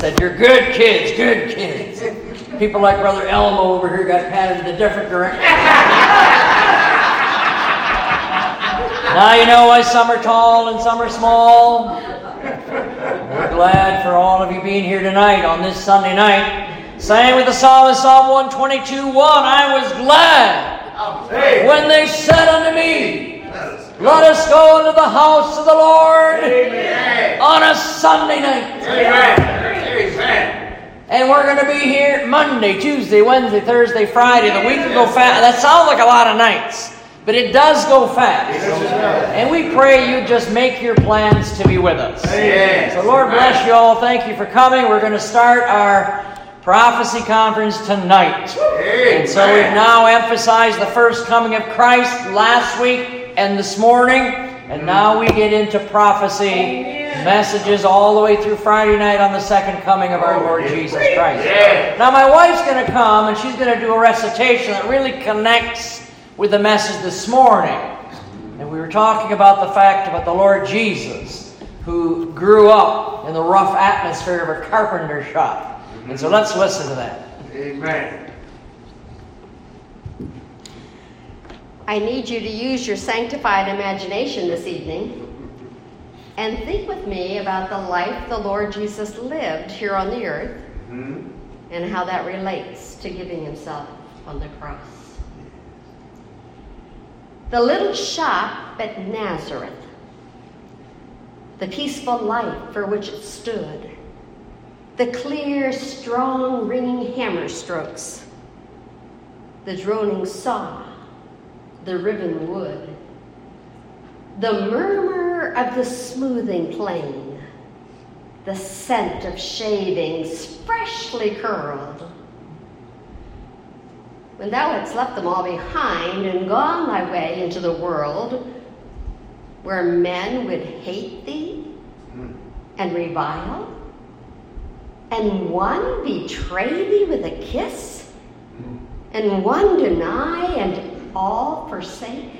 said, "You're good kids, good kids." People like Brother Elmo over here got patted in a different direction. Now you know why some are tall and some are small. We're glad for all of you being here tonight on this Sunday night. Sang with the psalmist, Psalm 122:1, "I was glad when they said unto me, let us go into the house of the Lord on a Sunday night." And we're going to be here Monday, Tuesday, Wednesday, Thursday, Friday. The week will go fast. That sounds like a lot of nights, but it does go fast. And we pray you just make your plans to be with us. So Lord bless you all. Thank you for coming. We're going to start our prophecy conference tonight. And so we've now emphasized the first coming of Christ last week and this morning. And now we get into prophecy messages all the way through Friday night on the second coming of our Lord Jesus Christ. Now my wife's going to come and she's going to do a recitation that really connects with the message this morning. And we were talking about the fact about the Lord Jesus, who grew up in the rough atmosphere of a carpenter shop. And so let's listen to that. Amen. I need you to use your sanctified imagination this evening and think with me about the life the Lord Jesus lived here on the earth and how that relates to giving himself on the cross. The little shop at Nazareth, the peaceful life for which it stood, the clear, strong, ringing hammer strokes, the droning saw, the riven wood, the murmur of the smoothing plane, the scent of shavings freshly curled. When thou hadst left them all behind and gone thy way into the world, where men would hate thee and revile, and one betray thee with a kiss, and one deny and all forsake?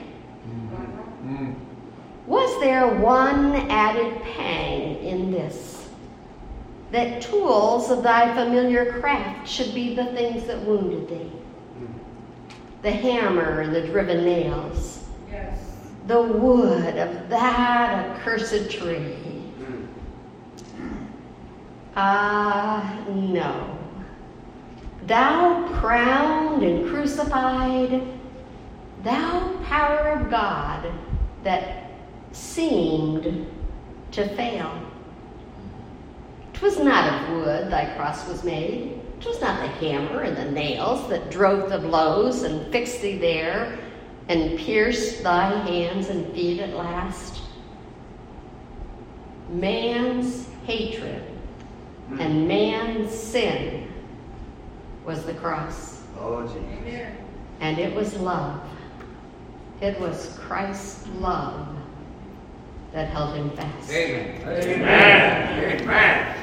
Was there one added pang in this, that tools of thy familiar craft should be the things that wounded thee? The hammer and the driven nails, the wood of that accursed tree. No. Thou crowned and crucified, thou power of God that seemed to fail. 'Twas not of wood thy cross was made. 'Twas not the hammer and the nails that drove the blows and fixed thee there and pierced thy hands and feet at last. Man's hatred and man's sin was the cross. Oh, Jesus. And it was love. It was Christ's love that held him fast. Amen. Amen. Amen.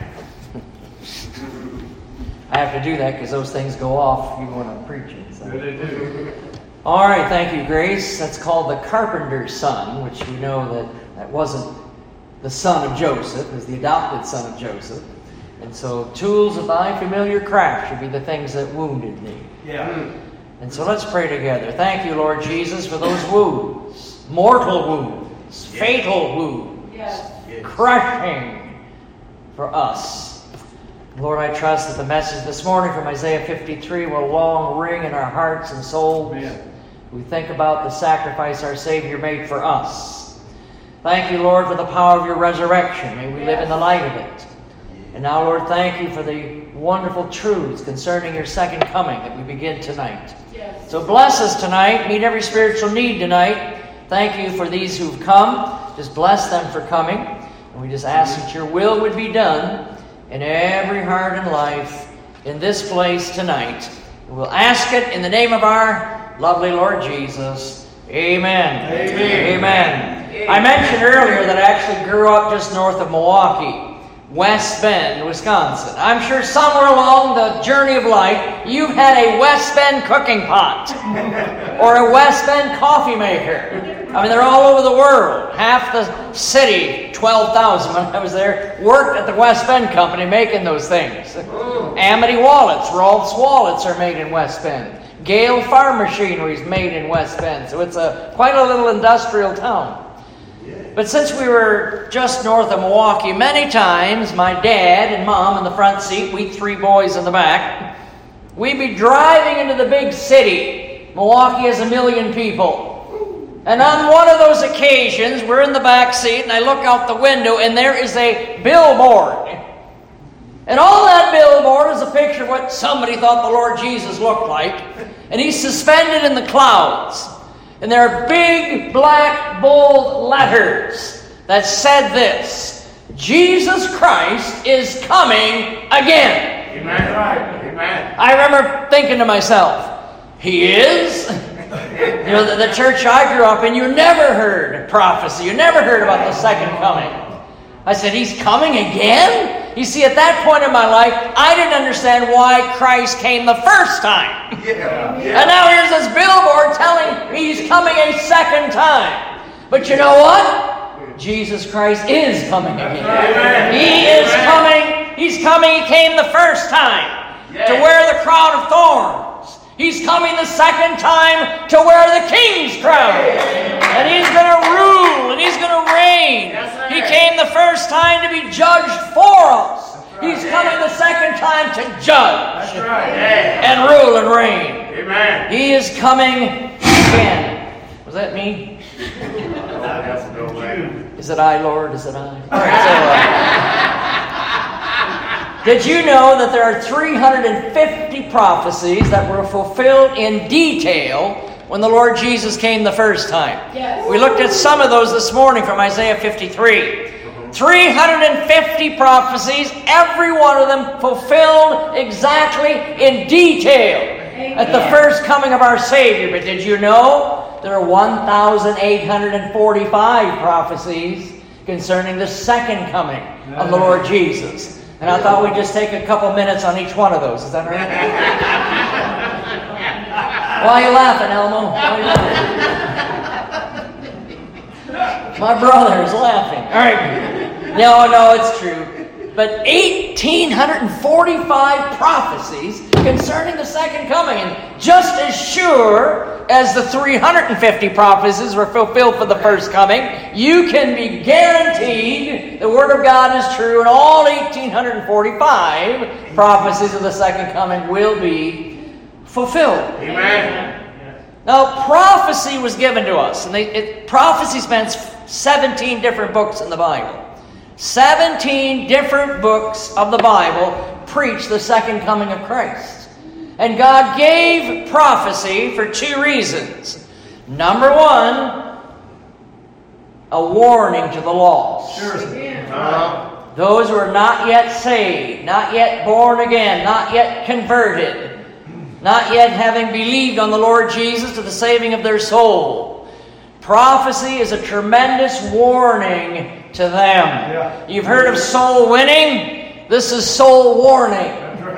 I have to do that because those things go off even when I'm preaching. So. They do. All right, thank you, Grace. That's called the carpenter's son, which we know that wasn't the son of Joseph, it was the adopted son of Joseph. And so, tools of thy familiar craft should be the things that wounded thee. Yeah. And so let's pray together. Thank you, Lord Jesus, for those wounds, mortal wounds, fatal wounds, crushing for us. Lord, I trust that the message this morning from Isaiah 53 will long ring in our hearts and souls. Amen. We think about the sacrifice our Savior made for us. Thank you, Lord, for the power of your resurrection. May we live in the light of it. And now, Lord, thank you for the wonderful truths concerning your second coming that we begin tonight. Yes. So bless us tonight. Meet every spiritual need tonight. Thank you for these who've come. Just bless them for coming. And we just ask that your will would be done in every heart and life in this place tonight. We'll ask it in the name of our lovely Lord Jesus. Amen. Amen. Amen. I mentioned earlier that I actually grew up just north of Milwaukee, West Bend, Wisconsin. I'm sure somewhere along the journey of life, you've had a West Bend cooking pot or a West Bend coffee maker. I mean, they're all over the world. Half the city, 12,000 when I was there, worked at the West Bend Company making those things. Amity Wallets, Rolf's Wallets are made in West Bend. Gale Farm Machinery is made in West Bend. So it's quite a little industrial town. But since we were just north of Milwaukee, many times my dad and mom in the front seat, we 3 boys in the back, we'd be driving into the big city. Milwaukee has 1 million people. And on one of those occasions, we're in the back seat and I look out the window and there is a billboard. And on that billboard is a picture of what somebody thought the Lord Jesus looked like. And he's suspended in the clouds. And there are big, black, bold letters that said this: Jesus Christ is coming again. Amen. Amen. I remember thinking to myself, he is? You know, the church I grew up in, you never heard prophecy. You never heard about the second coming. I said, he's coming again? You see, at that point in my life, I didn't understand why Christ came the first time. And now here's this billboard telling me he's coming a second time. But you know what? Jesus Christ is coming again. He is coming. He's coming. He came the first time to wear the crown of thorns. He's coming the second time to wear the king's crown. And he's going to rule and he's going to reign. He came the first time to be judged for us. He's coming the second time to judge and rule and reign. Amen. He is coming again. Was that me? Is it I, Lord? Is it I? All right, did you know that there are 350 prophecies that were fulfilled in detail when the Lord Jesus came the first time? Yes. We looked at some of those this morning from Isaiah 53. 350 prophecies, every one of them fulfilled exactly in detail at the first coming of our Savior. But did you know there are 1,845 prophecies concerning the second coming of the Lord Jesus? And I thought we'd just take a couple minutes on each one of those. Is that right? Why are you laughing, Elmo? Why are you laughing? My brother is laughing. All right. No, it's true. But 1,845 prophecies concerning the second coming. And just as sure as the 350 prophecies were fulfilled for the first coming, you can be guaranteed the Word of God is true, and all 1,845 prophecies of the second coming will be fulfilled. Amen. Now, prophecy was given to us, and prophecy spans 17 different books in the Bible. 17 different books of the Bible preach the second coming of Christ. And God gave prophecy for 2 reasons. Number 1, a warning to the lost. Those who are not yet saved, not yet born again, not yet converted, not yet having believed on the Lord Jesus to the saving of their soul. Prophecy is a tremendous warning to them. You've heard of soul winning? This is soul warning.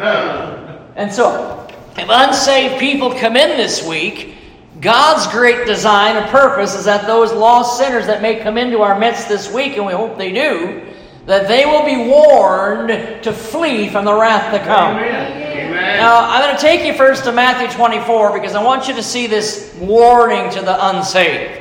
And so, if unsaved people come in this week, God's great design and purpose is that those lost sinners that may come into our midst this week, and we hope they do, that they will be warned to flee from the wrath to come. Amen. Now, I'm going to take you first to Matthew 24 because I want you to see this warning to the unsaved.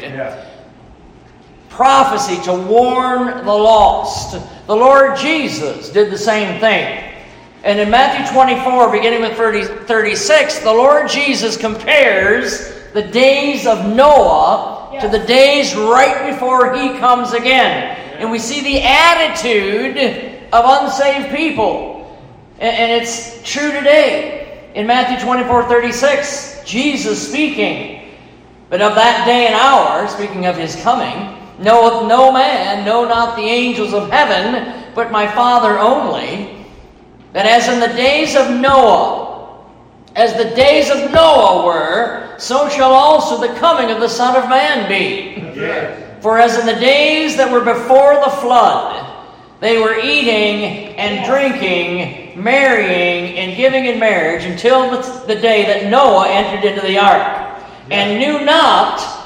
Prophecy to warn the lost. The Lord Jesus did the same thing. And in Matthew 24, beginning with 36, the Lord Jesus compares the days of Noah to the days right before He comes again. And we see the attitude of unsaved people. And it's true today. In Matthew 24:36, Jesus speaking, "But of that day and hour," speaking of His coming, "knoweth no man, no not the angels of heaven, but my Father only, that as in the days of Noah, as the days of Noah were, so shall also the coming of the Son of Man be. For as in the days that were before the flood, they were eating and drinking, marrying and giving in marriage, until the day that Noah entered into the ark, and knew not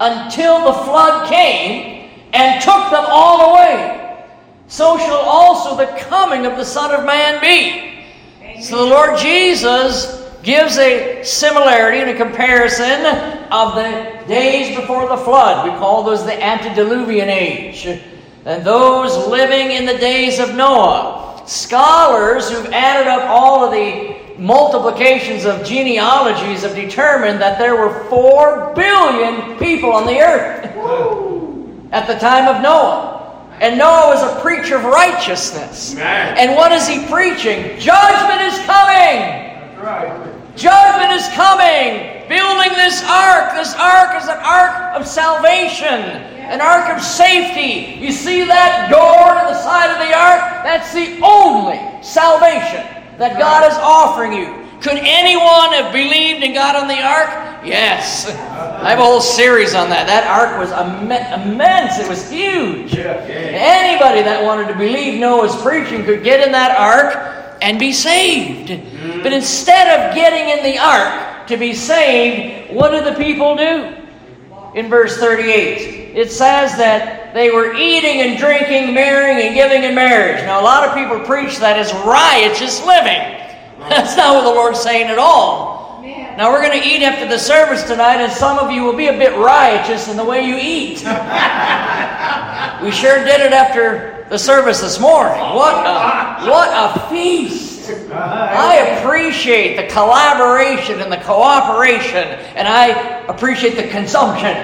until the flood came and took them all away. So shall also the coming of the Son of Man be. So the Lord Jesus gives a similarity and a comparison of the days before the flood. We call those the antediluvian age. And those living in the days of Noah. Scholars who've added up all of the multiplications of genealogies have determined that there were 4 billion people on the earth at the time of Noah. And Noah was a preacher of righteousness. Amen. And what is he preaching? Judgment is coming! That's right. Judgment is coming! Building this ark. This ark is an ark of salvation. An ark of safety. You see that door to the side of the ark? That's the only salvation that God is offering you. Could anyone have believed in God on the ark? Yes. I have a whole series on that. That ark was immense. It was huge. Anybody that wanted to believe Noah's preaching could get in that ark and be saved. But instead of getting in the ark to be saved, what did the people do? In verse 38, it says that they were eating and drinking, marrying and giving in marriage. Now, a lot of people preach that as riotous living. That's not what the Lord's saying at all. Now, we're going to eat after the service tonight, and some of you will be a bit riotous in the way you eat. We sure did it after the service this morning. What a feast! I appreciate the collaboration and the cooperation, and I appreciate the consumption.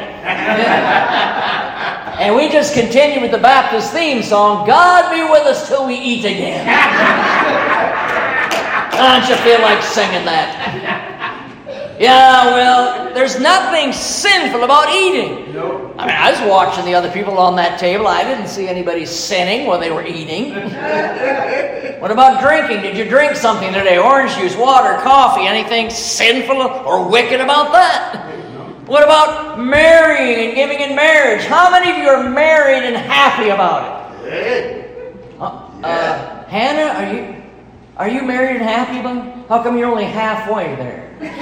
And we just continue with the Baptist theme song, God be with us till we eat again. Don't you feel like singing that? Yeah, well, there's nothing sinful about eating. Nope. I mean, I was watching the other people on that table. I didn't see anybody sinning while they were eating. What about drinking? Did you drink something today? Orange juice, water, coffee, anything sinful or wicked about that? What about marrying and giving in marriage? How many of you are married and happy about it? Hannah, are you married and happy about it? How come you're only halfway there?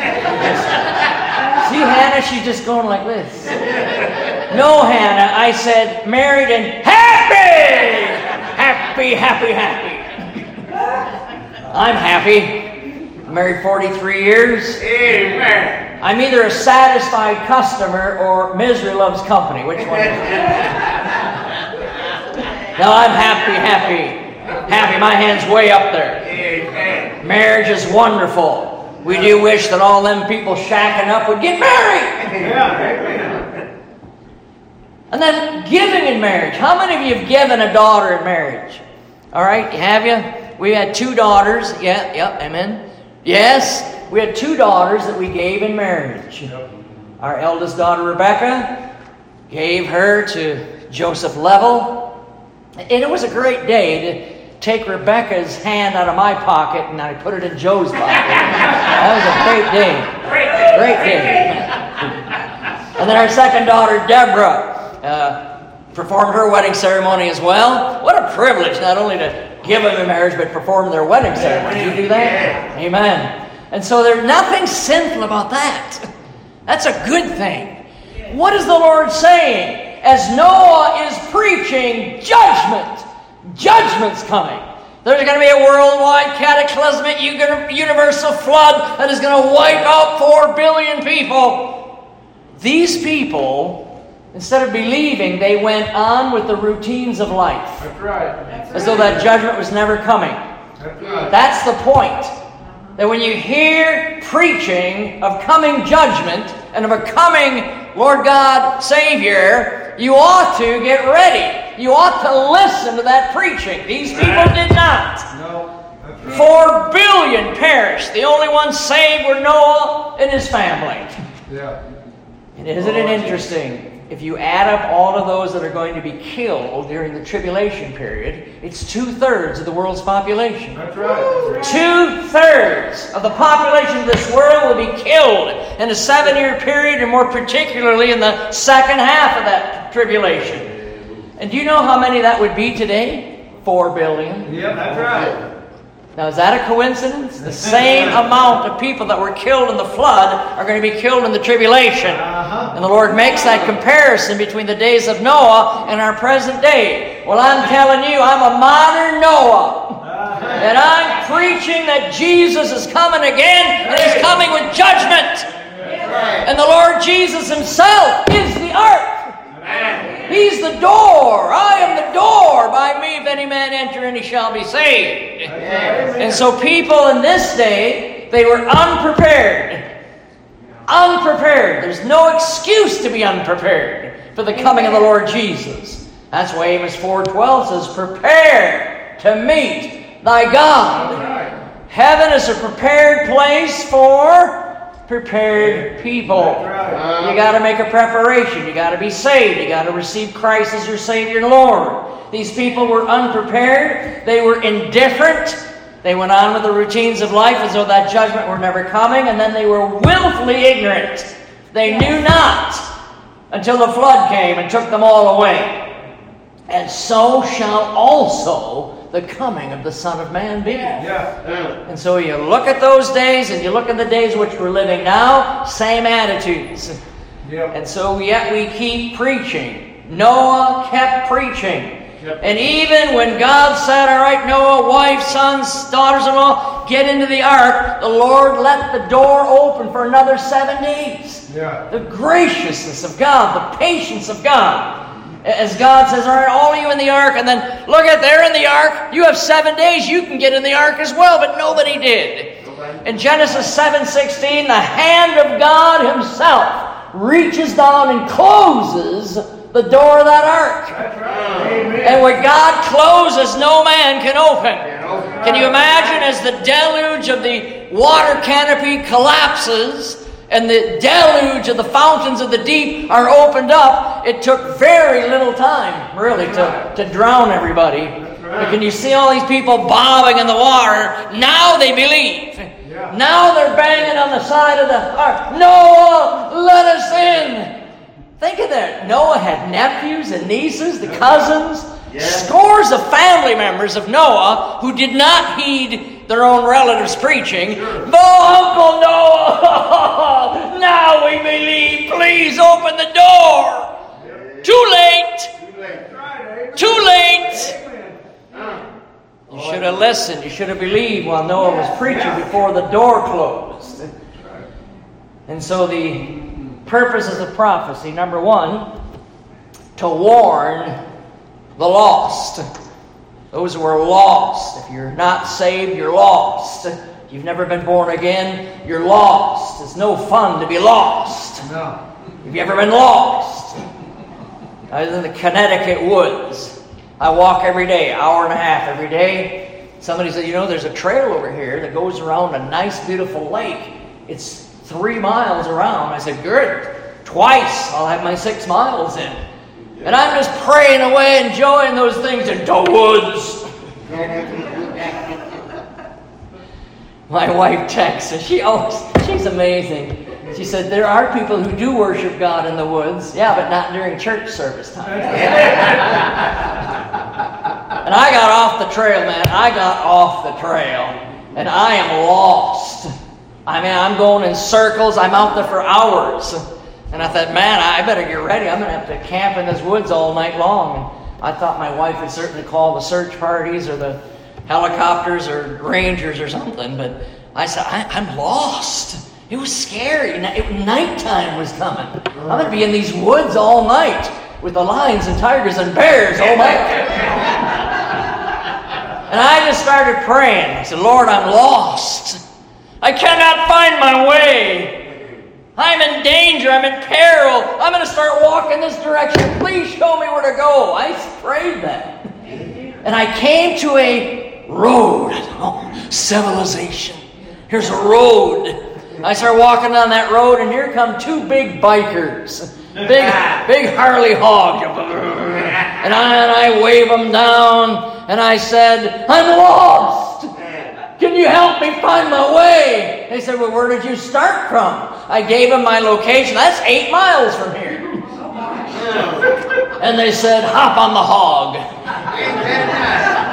See, Hannah, she's just going like this. No, Hannah, I said married and happy! Happy, happy, happy. I'm happy. I'm married 43 years. Amen. I'm either a satisfied customer or misery loves company. Which one is it? No, I'm happy. Happy, my hand's way up there. Amen. Marriage is wonderful. We do wish that all them people shacking up would get married. Yeah. And then giving in marriage. How many of you have given a daughter in marriage? All right, have you? We had 2 daughters. Yeah, amen. Yes, we had 2 daughters that we gave in marriage. Our eldest daughter, Rebecca, gave her to Joseph Level. And it was a great day to take Rebecca's hand out of my pocket and I put it in Joe's pocket. That was a great day. Great day. And then our second daughter, Deborah, performed her wedding ceremony as well. What a privilege, not only to give them in marriage, but perform their wedding ceremony. Did you do that? Amen. And so there's nothing sinful about that. That's a good thing. What is the Lord saying? As Noah is preaching judgment, judgment's coming. There's going to be a worldwide cataclysmic universal flood that is going to wipe out 4 billion people. These people, instead of believing, they went on with the routines of life. That's right. As though that judgment was never coming. That's right. That's the point. That when you hear preaching of coming judgment and of a coming Lord God Savior, you ought to get ready. You ought to listen to that preaching. These people did not. No, that's right. 4 billion perished. The only ones saved were Noah and his family. Yeah. And isn't it interesting? If you add up all of those that are going to be killed during the tribulation period, it's 2/3 of the world's population. That's right. 2/3 of the population of this world will be killed in a 7-year period, and more particularly in the second half of that tribulation. And do you know how many that would be today? 4 billion. Yeah, that's right. Now, is that a coincidence? The same amount of people that were killed in the flood are going to be killed in the tribulation. And the Lord makes that comparison between the days of Noah and our present day. Well, I'm telling you, I'm a modern Noah. And I'm preaching that Jesus is coming again, and He's coming with judgment. And the Lord Jesus Himself is the ark. He's the door. I am the door. By me, if any man enter in, he shall be saved. And so people in this day, they were unprepared. Unprepared. There's no excuse to be unprepared for the coming of the Lord Jesus. That's why Amos 4:12 says, prepare to meet thy God. Heaven is a prepared place for prepared people. You got to make a preparation. You got to be saved. You got to receive Christ as your Savior and Lord. These people were unprepared. They were indifferent. They went on with the routines of life as though that judgment were never coming, and then they were willfully ignorant. They knew not until the flood came and took them all away. And so shall also the coming of the Son of Man be. And so you look at those days and you look at the days which we're living now, same attitudes. And so yet we keep preaching. Noah kept preaching. And even when God said, all right, Noah, wife, sons, daughters-in-law, get into the ark, the Lord let the door open for another 7 days. The graciousness of God, the patience of God. As God says, all right, all of you in the ark, and then look at they're in the ark. You have 7 days, you can get in the ark as well, but nobody did. In Genesis 7:16, the hand of God Himself reaches down and closes the door of that ark. That's right. Amen. And what God closes, no man can open. Can you imagine as the deluge of the water canopy collapses, and the deluge of the fountains of the deep are opened up, it took very little time, really, to drown everybody. But can you see all these people bobbing in the water? Now they believe. Now they're banging on the side of the ark. Noah, let us in. Think of that. Noah had nephews and nieces, the cousins, scores of family members of Noah who did not heed their own relatives preaching. Oh, Uncle Noah, now we believe. Please open the door. Too late. Too late. You should have listened. You should have believed while Noah was preaching before the door closed. And so the purposes of prophecy, number one, to warn the lost. Those who are lost. If you're not saved, you're lost. If you've never been born again, you're lost. It's no fun to be lost. No. Have you ever been lost? I was in the Connecticut woods. I walk every day, hour and a half every day. Somebody said, there's a trail over here that goes around a nice, beautiful lake. It's 3 miles around. I said, good. Twice I'll have my 6 miles in. And I'm just praying away, enjoying those things in the woods. My wife texts, and she's amazing. She said, there are people who do worship God in the woods. Yeah, but not during church service time. And I got off the trail, man. I got off the trail. And I am lost. I mean, I'm going in circles. I'm out there for hours. And I thought, man, I better get ready. I'm going to have to camp in this woods all night long. And I thought my wife would certainly call the search parties or the helicopters or rangers or something. But I said, I'm lost. It was scary. Nighttime was coming. I'm going to be in these woods all night with the lions and tigers and bears all night. And I just started praying. I said, Lord, I'm lost. I cannot find my way. I'm in danger. I'm in peril. I'm going to start walking this direction. Please show me where to go. I prayed that. And I came to a road. Oh, civilization. Here's a road. I start walking down that road, and here come 2 big bikers. Big Harley hogs. And I wave them down, and I said, I'm lost. Can you help me find my way? They said, well, where did you start from? I gave them my location. That's 8 miles from here. And they said, hop on the hog.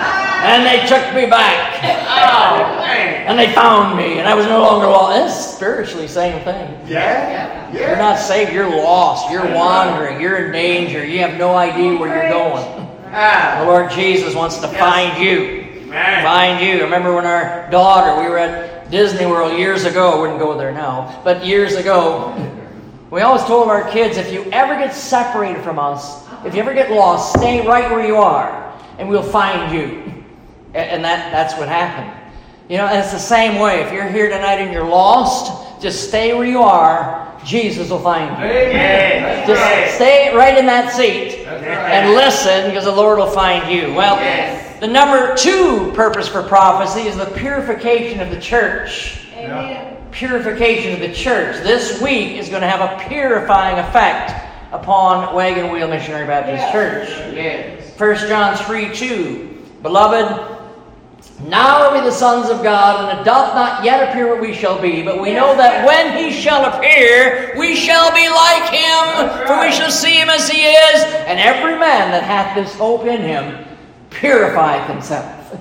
And they took me back. Oh, man. And they found me, and I was no longer lost. It's spiritually same thing. Yeah. You're not saved, you're lost, you're wandering, you're in danger, you have no idea where you're going. The Lord Jesus wants to find you. Find you. Remember when our daughter, we were at Disney World years ago, I wouldn't go there now, but years ago, we always told our kids, if you ever get separated from us, if you ever get lost, stay right where you are, and we'll find you. And that's what happened. You know, and it's the same way. If you're here tonight and you're lost, just stay where you are. Jesus will find you. Amen. Just stay right in that seat and listen, because the Lord will find you. Well, the number 2 purpose for prophecy is the purification of the church. Amen. Purification of the church. This week is going to have a purifying effect upon Wagon Wheel Missionary Baptist Church. 1 John 3:2. Beloved, now are we the sons of God, and it doth not yet appear what we shall be, but we know that when he shall appear, we shall be like him, for we shall see him as he is. And every man that hath this hope in him purifieth himself,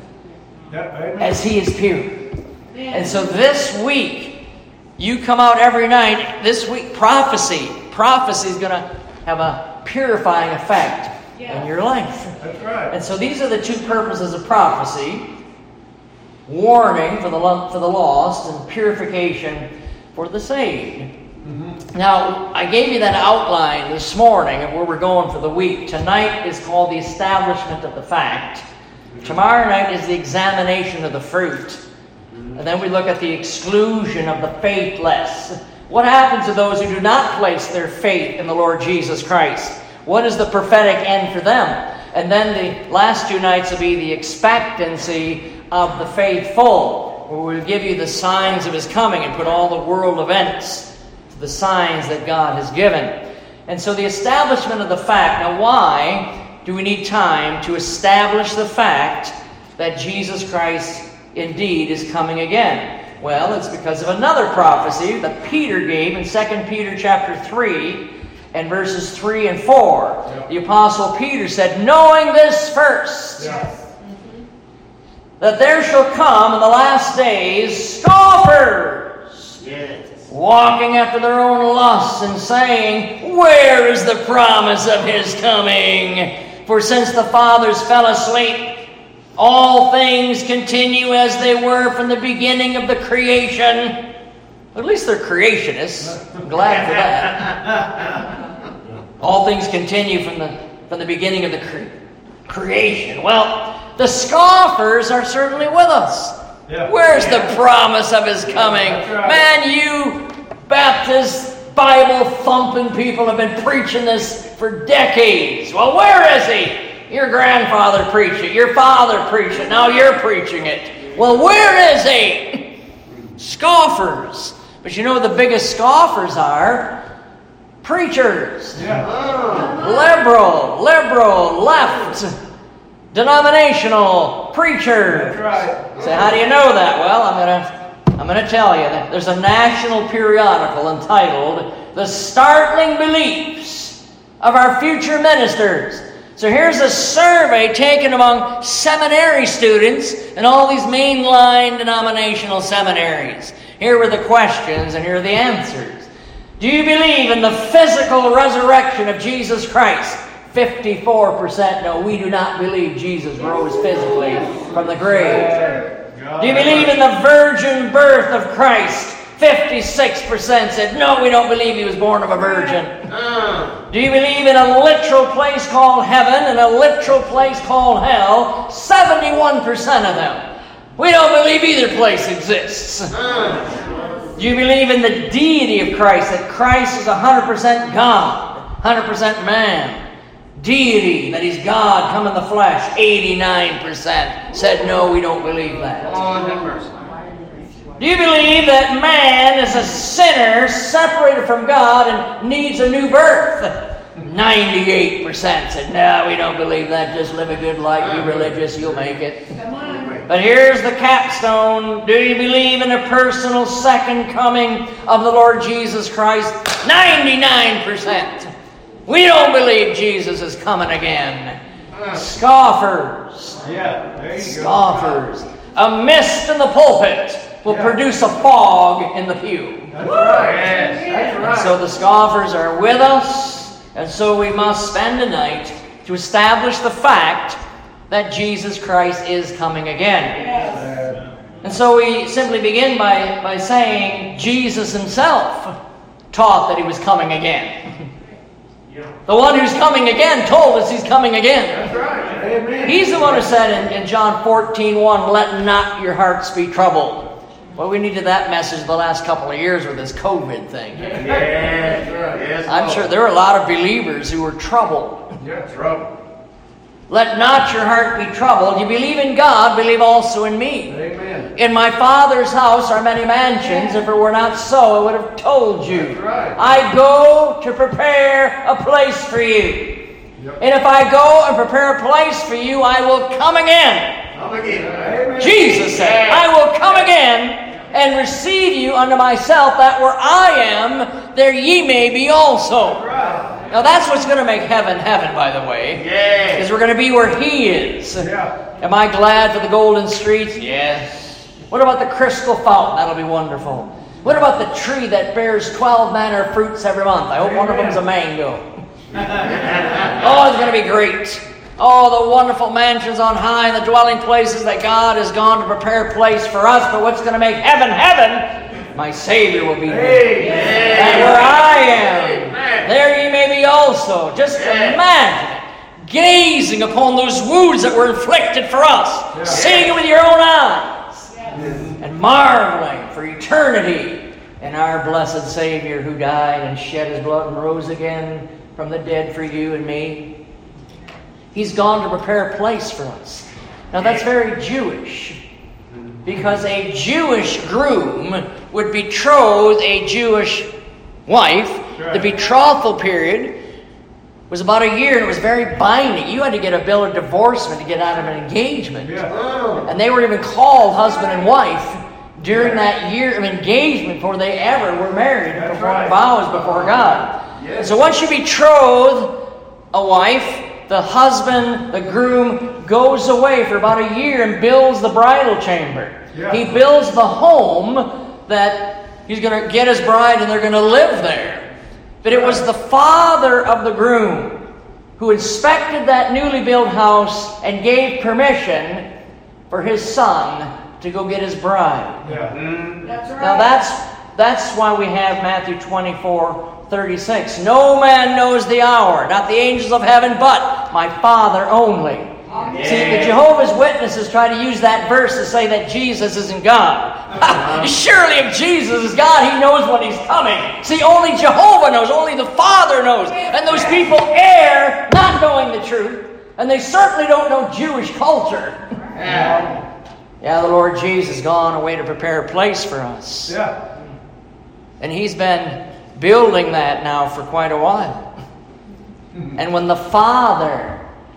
as he is pure. And so this week, you come out every night. This week, prophecy is going to have a purifying effect in your life. That's right. And so these are the 2 purposes of prophecy: warning for the lost, and purification for the saved. Now, I gave you that outline this morning of where we're going for the week. Tonight is called the establishment of the fact. Tomorrow night is the examination of the fruit. And then we look at the exclusion of the faithless. What happens to those who do not place their faith in the Lord Jesus Christ? What is the prophetic end for them? And then the last 2 nights will be the expectancy of the faithful, where we'll give you the signs of his coming and put all the world events to the signs that God has given. And so the establishment of the fact. Now, why do we need time to establish the fact that Jesus Christ indeed is coming again? Well, it's because of another prophecy that Peter gave in 2 Peter chapter 3 and verses 3 and 4. The Apostle Peter said, knowing this first, that there shall come in the last days scoffers, walking after their own lusts, and saying, where is the promise of his coming? For since the fathers fell asleep, all things continue as they were from the beginning of the creation. At least they're creationists. I'm glad for that. All things continue from the beginning of the creation. Well, the scoffers are certainly with us. Where's the promise of his coming? Man, you Baptist Bible-thumping people have been preaching this for decades. Well, where is he? Your grandfather preached it. Your father preached it. Now you're preaching it. Well, where is he? Scoffers. But you know what the biggest scoffers are? Preachers. Liberal, left, denominational preachers. That's right. Say, how do you know that? Well, I'm going to tell you that there's a national periodical entitled The Startling Beliefs of Our Future Ministers. So here's a survey taken among seminary students in all these mainline denominational seminaries. Here were the questions and here are the answers. Do you believe in the physical resurrection of Jesus Christ? 54% no, we do not believe Jesus rose physically from the grave. Do you believe in the virgin birth of Christ? 56% said, no, we don't believe he was born of a virgin. Do you believe in a literal place called heaven and a literal place called hell? 71% of them. We don't believe either place exists. Do you believe in the deity of Christ, that Christ is 100% God, 100% man? Deity, that he's God come in the flesh, 89% said, no, we don't believe that. Do you believe that man is a sinner separated from God and needs a new birth? 98% said, no, we don't believe that. Just live a good life, be religious, you'll make it. But here's the capstone. Do you believe in a personal second coming of the Lord Jesus Christ? 99%. We don't believe Jesus is coming again. Scoffers. Yeah, there you go. Scoffers. A mist in the pulpit will produce a fog in the pew. That's right. Yes, that's And right. so the scoffers are with us, and so we must spend a night to establish the fact that Jesus Christ is coming again. And so we simply begin by saying Jesus himself taught that he was coming again. The one who's coming again told us he's coming again. That's right. Amen. He's the one who said in John 14:1, "Let not your hearts be troubled." Well, we needed that message the last couple of years with this COVID thing. Yes, that's right. Yes, I'm Lord. sure there were a lot of believers who were troubled. Yeah, trouble. Let not your heart be troubled. You believe in God, believe also in me. Amen. In my Father's house are many mansions. If it were not so, I would have told you. That's right. I go to prepare a place for you. Yep. And if I go and prepare a place for you, I will come again. Come again. Amen. Jesus said, I will come again and receive you unto myself, that where I am, there ye may be also. That's right. Now that's what's going to make heaven heaven, by the way. Yes. Because we're going to be where he is. Yeah. Am I glad for the golden streets? Yes. What about the crystal fountain? That'll be wonderful. What about the tree that bears 12 manner of fruits every month? I hope one of them's a mango. Oh, it's going to be great. Oh, the wonderful mansions on high and the dwelling places that God has gone to prepare a place for us. But what's going to make heaven heaven? My Savior will be there. Amen. And where I am, Amen. there ye may be also. Just imagine it. Gazing upon those wounds that were inflicted for us. Seeing it with your own eyes. And marveling for eternity in our blessed Savior who died and shed his blood and rose again from the dead for you and me. He's gone to prepare a place for us. Now that's very Jewish. Because a Jewish groom would betroth a Jewish wife. The betrothal period was about a year, and it was very binding. You had to get a bill of divorcement to get out of an engagement. Yeah. And they were even called husband and wife during that year of engagement before they ever were married, That's performed right. vows before God. Yes. And so once you betroth a wife, the husband, the groom, goes away for about a year and builds the bridal chamber. Yeah. He builds the home that he's going to get his bride and they're going to live there. But it was the father of the groom who inspected that newly built house and gave permission for his son to go get his bride. Yeah. Now that's why we have Matthew 24:36. No man knows the hour, not the angels of heaven, but my Father only. See, the Jehovah's Witnesses try to use that verse to say that Jesus isn't God. Surely if Jesus is God, he knows when he's coming. See, only Jehovah knows, only the Father knows. And those people err not knowing the truth. And they certainly don't know Jewish culture. Yeah, the Lord Jesus has gone away to prepare a place for us. Yeah. And he's been building that now for quite a while. And when the Father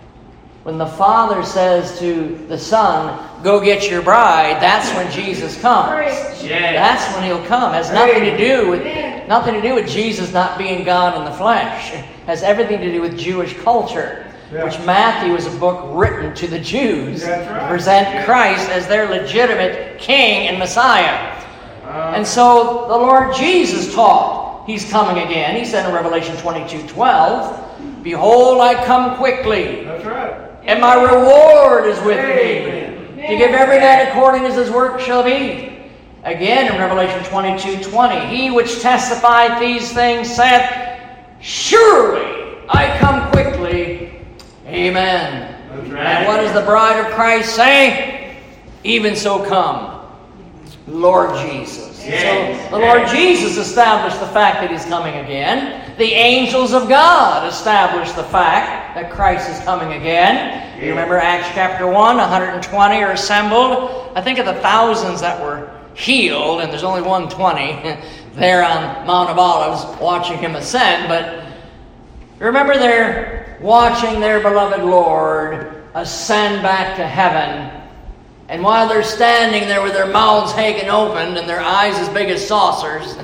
says to the Son, go get your bride, that's when Jesus comes. That's when he'll come. It has nothing to do with Jesus not being God in the flesh. It has everything to do with Jewish culture. Yeah. Which Matthew is a book written to the Jews That's right. to present Christ as their legitimate King and Messiah. And so the Lord Jesus taught he's coming again. He said in Revelation 22:12, behold, I come quickly, That's right. and my reward is with me, to give every man according as his work shall be. Again in Revelation 22:20, he which testifieth these things saith, surely I come quickly. Amen. That's right. And what does the bride of Christ say? Even so come, Lord Jesus. Yes. So the Lord Jesus established the fact that he's coming again. The angels of God established the fact that Christ is coming again. You remember Acts chapter 1, 120 are assembled. I think of the thousands that were healed, and there's only 120 there on Mount of Olives watching him ascend. But remember, they're watching their beloved Lord ascend back to heaven. And while they're standing there with their mouths hanging open and their eyes as big as saucers,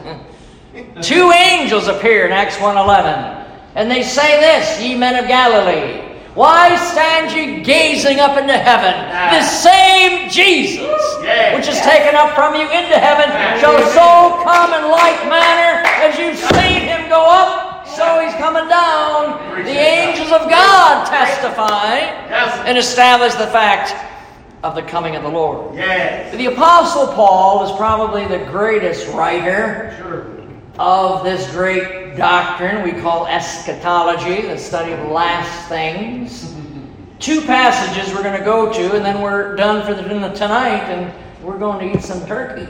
two angels appear in Acts 1:11. And they say this, ye men of Galilee, Why stand ye gazing up into heaven? This same Jesus, which is taken up from you into heaven, shall so come in like manner as you've seen him go up, so he's coming down. The angels of God testify and establish the fact of the coming of the Lord. The Apostle Paul is probably the greatest writer of this great doctrine we call eschatology, the study of last things. 2 passages we're going to go to, and then we're done for tonight, and we're going to eat some turkey.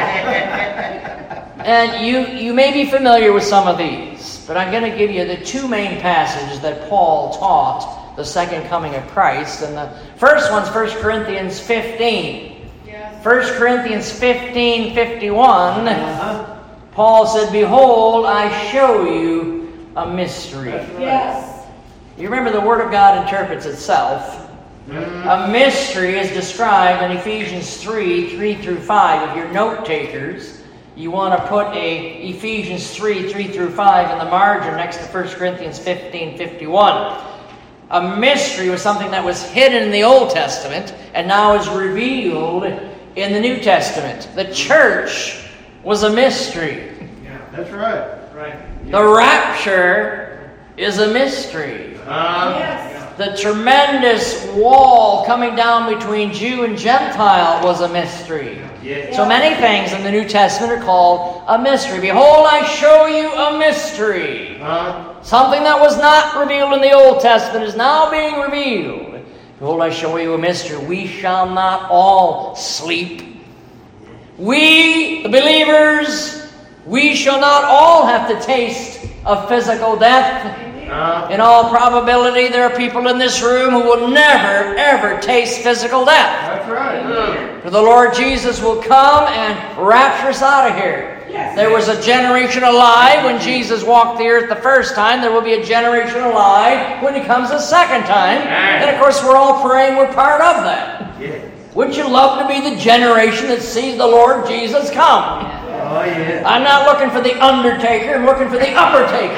And you may be familiar with some of these, but I'm going to give you the 2 main passages that Paul taught the second coming of Christ. And the first one's 1 Corinthians 15. 1 Corinthians 15:51. Paul said, "Behold, I show you a mystery." You remember the Word of God interprets itself. A mystery is described in Ephesians 3:3-5. If you're note takers, you want to put a Ephesians 3:3-5 in the margin next to 1 Corinthians 15:51. A mystery was something that was hidden in the Old Testament and now is revealed in the New Testament. The church was a mystery. That's right. The rapture is a mystery. The tremendous wall coming down between Jew and Gentile was a mystery. So many things in the New Testament are called a mystery. Behold, I show you a mystery. Something that was not revealed in the Old Testament is now being revealed. Behold, I show you a mystery. We shall not all sleep. We, the believers, we shall not all have to taste of physical death. In all probability, there are people in this room who will never, ever taste physical death. That's right. For the Lord Jesus will come and rapture us out of here. There was a generation alive when Jesus walked the earth the first time. There will be a generation alive when he comes the second time. And of course, we're all praying we're part of that. Wouldn't you love to be the generation that sees the Lord Jesus come? I'm not looking for the undertaker. I'm looking for the uppertaker.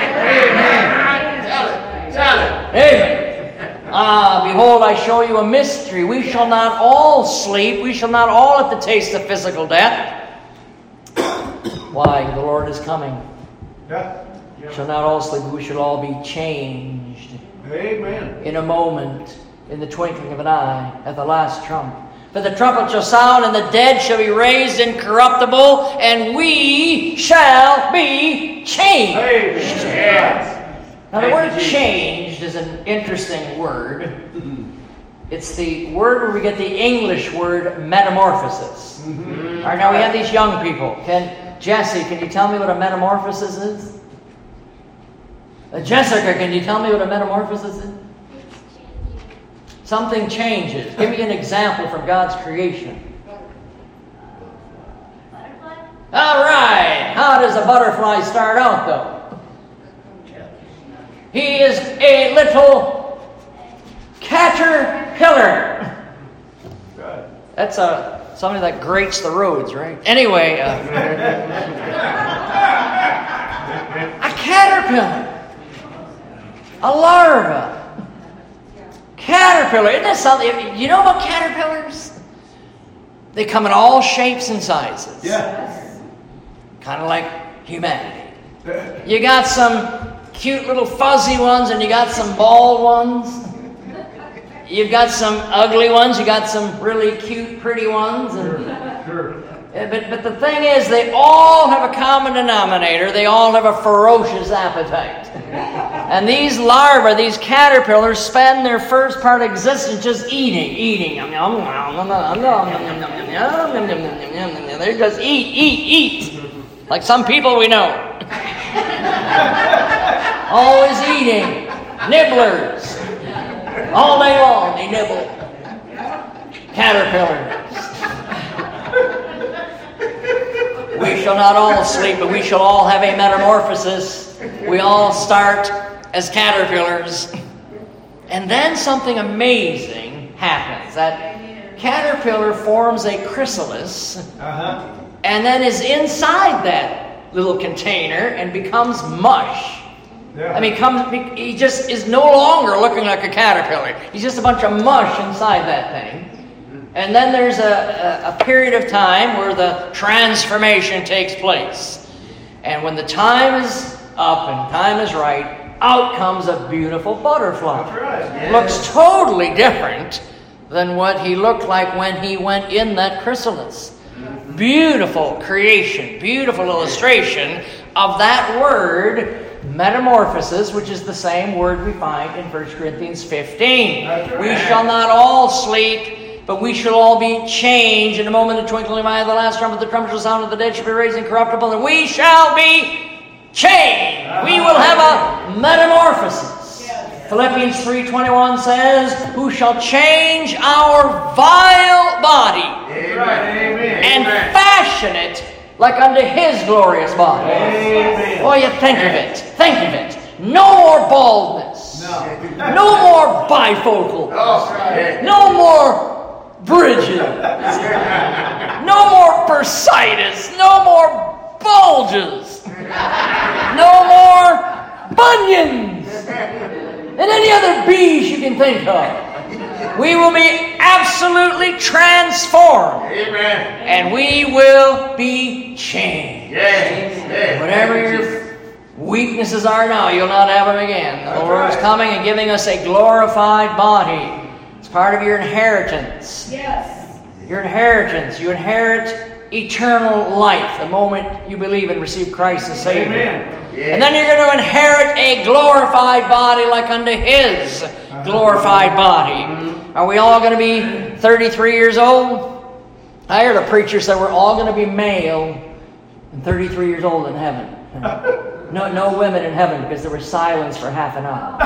Amen. Behold, I show you a mystery. We shall not all sleep. We shall not all have to taste the physical death. Why? The Lord is coming. We shall not all sleep. We shall all be changed. Amen. In a moment, in the twinkling of an eye, at the last trump. For the trumpet shall sound, and the dead shall be raised incorruptible, and we shall be changed. Amen. Now, the word changed is an interesting word. It's the word where we get the English word metamorphosis. All right, now we have these young people. Jesse, can you tell me what a metamorphosis is? Jessica, can you tell me what a metamorphosis is? Something changes. Give me an example from God's creation. All right. How does a butterfly start out, though? He is a little caterpillar. That's something that grates the roads, right? Anyway, a caterpillar, a larva. Caterpillar, isn't that something? You know about caterpillars? They come in all shapes and sizes. Kind of like humanity. You got some cute little fuzzy ones, and you got some bald ones. You've got some ugly ones. You got some really cute, pretty ones. But the thing is, they all have a common denominator. They all have a ferocious appetite. And these larvae, these caterpillars, spend their first part of existence just eating. They just eat. Like some people we know. Always eating. Nibblers. All day long they nibble. Caterpillars. We shall not all sleep, but we shall all have a metamorphosis. We all start as caterpillars. And then something amazing happens. That caterpillar forms a chrysalis and then is inside that little container and becomes mush. I mean, he just is no longer looking like a caterpillar. He's just a bunch of mush inside that thing. And then there's a period of time where the transformation takes place. And when the time is up and time is right, out comes a beautiful butterfly. That's right. It looks totally different than what he looked like when he went in that chrysalis. Beautiful creation, beautiful illustration of that word, metamorphosis, which is the same word we find in 1 Corinthians 15. Right. We shall not all sleep, but we shall all be changed in a moment, the twinkling of an eye, the last trumpet, the trumpet shall sound, and the dead shall be raised incorruptible, and we shall be changed. We will have a metamorphosis. Yes. Philippians 3:21 says, who shall change our vile body and fashion it like unto his glorious body. Amen. Boy, you think of it. Think of it. No more baldness. No more bifocal. No more bridges. No more bursitis. No more bulges. No more bunions. And any other bees you can think of. We will be absolutely transformed. Amen. And we will be changed. Yes. Whatever your weaknesses are now, you'll not have them again. The Lord is coming and giving us a glorified body. It's part of your inheritance. Yes. Your inheritance. You inherit eternal life the moment you believe and receive Christ as Savior. Amen. And then you're going to inherit a glorified body like unto His glorified body. Are we all going to be 33 years old? I heard a preacher say we're all going to be male and 33 years old in heaven. No women in heaven because there was silence for half an hour.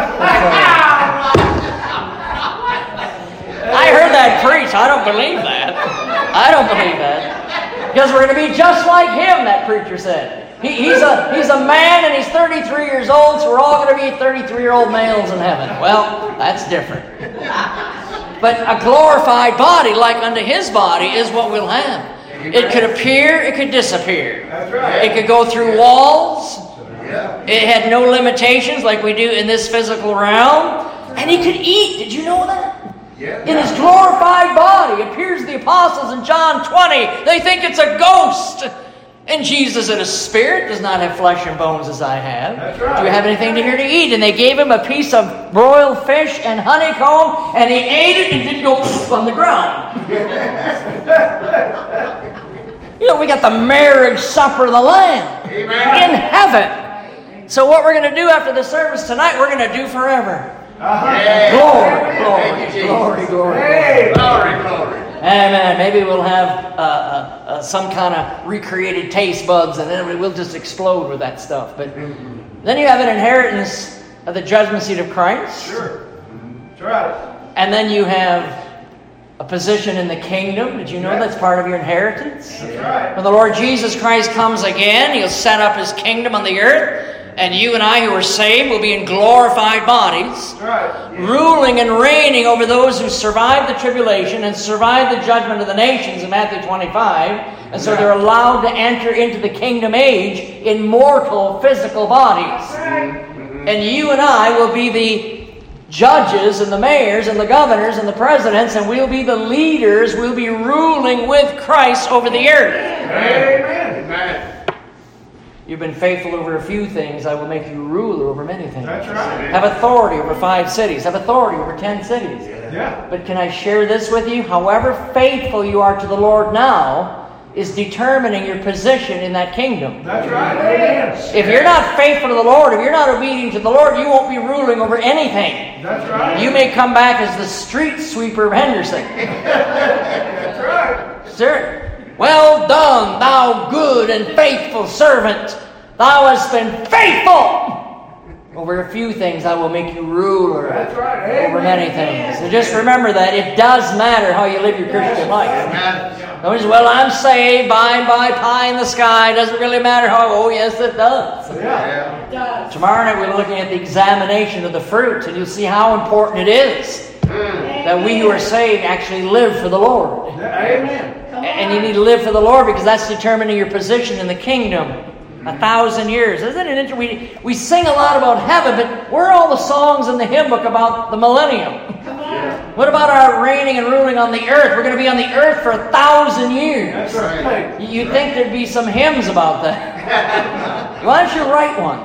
I heard that preach. I don't believe that. I don't believe that. Because we're going to be just like him, that preacher said. He's a man and he's 33 years old, so we're all going to be 33-year-old males in heaven. Well, that's different. But a glorified body like unto his body is what we'll have. It could appear, it could disappear. That's right. It could go through walls. It had no limitations like we do in this physical realm. And he could eat. Did you know that? In his glorified body. It appears to the apostles in John 20. They think it's a ghost. And Jesus in a spirit does not have flesh and bones as I have. That's right. Do you have anything to here to eat? And they gave him a piece of broiled fish and honeycomb, and he ate it and didn't go on the ground. You know, we got the marriage supper of the Lamb. Amen. In heaven. So what we're going to do after the service tonight, we're going to do forever. Glory, glory, glory, glory. Hey, glory. Amen. Maybe we'll have some kind of recreated taste buds, and then we'll just explode with that stuff. But then you have an inheritance of the judgment seat of Christ. Sure. That's right. And then you have a position in the kingdom. Did you know that's part of your inheritance? That's right. When the Lord Jesus Christ comes again, He'll set up His kingdom on the earth. And you and I who are saved will be in glorified bodies, ruling and reigning over those who survive the tribulation and survive the judgment of the nations in Matthew 25. And so they're allowed to enter into the kingdom age in mortal physical bodies. And you and I will be the judges and the mayors and the governors and the presidents, and we'll be the leaders. We'll be ruling with Christ over the earth. Amen. You've been faithful over a few things. I will make you ruler over many things. That's right. Have authority over 5 cities. Have authority over 10 cities. Yeah. But can I share this with you? However faithful you are to the Lord now is determining your position in that kingdom. That's right. Amen. If you're not faithful to the Lord, if you're not obedient to the Lord, you won't be ruling over anything. That's right. You may come back as the street sweeper of Henderson. That's right. Sir. Well done, thou good and faithful servant. Thou hast been faithful. Over a few things I will make you ruler. That's right. Over many things. So just remember that it does matter how you live your Christian life. Amen. Don't just, well, I'm saved, by and by, pie in the sky. It doesn't really matter how. Oh, yes, it does. Yeah. It does. Tomorrow night we're looking at the examination of the fruit, and you'll see how important it is that we who are saved actually live for the Lord. Amen. And you need to live for the Lord because that's determining your position in the kingdom. 1,000 years. Isn't it interesting? We sing a lot about heaven, but where are all the songs in the hymn book about the millennium? What about our reigning and ruling on the earth? We're going to be on the earth for 1,000 years. That's right. You'd think there'd be some hymns about that. Why don't you write one?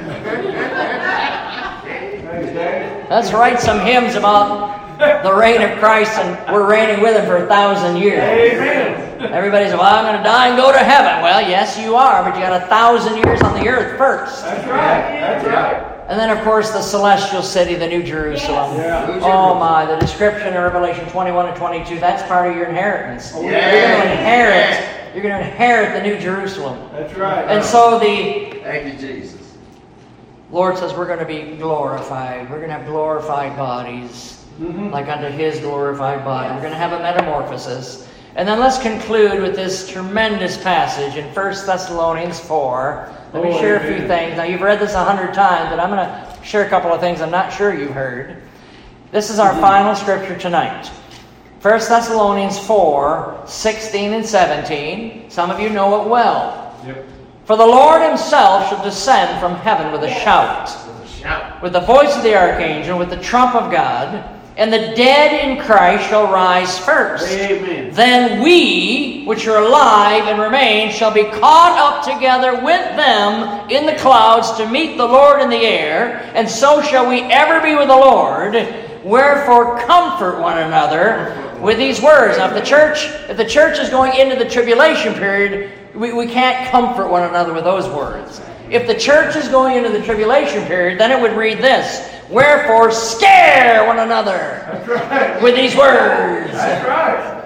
Thanks, Dad. Let's write some hymns about the reign of Christ, and we're reigning with Him for 1,000 years. Amen. Everybody says, well, I'm going to die and go to heaven. Well, yes, you are, but you got 1,000 years on the earth first. That's right. That's right. And then, of course, the celestial city, the New Jerusalem. Yeah. Oh, my. The description in Revelation 21 and 22, that's part of your inheritance. Oh, You're going to inherit. You're going to inherit the New Jerusalem. That's right. And so the Thank you, Jesus. Lord says we're going to be glorified. We're going to have glorified bodies, like unto His glorified body. We're going to have a metamorphosis. And then let's conclude with this tremendous passage in 1 Thessalonians 4. Let me share a few things. Now, you've read this 100 times, but I'm going to share a couple of things I'm not sure you've heard. This is our final scripture tonight. 1 Thessalonians 4, 16 and 17. Some of you know it well. Yep. For the Lord Himself shall descend from heaven with a shout, with the voice of the archangel, with the trump of God, and the dead in Christ shall rise first. Amen. Then we, which are alive and remain, shall be caught up together with them in the clouds to meet the Lord in the air, and so shall we ever be with the Lord. Wherefore comfort one another with these words. Now, if the church is going into the tribulation period, we can't comfort one another with those words. If the church is going into the tribulation period, then it would read this: wherefore scare one another with these words. That's right.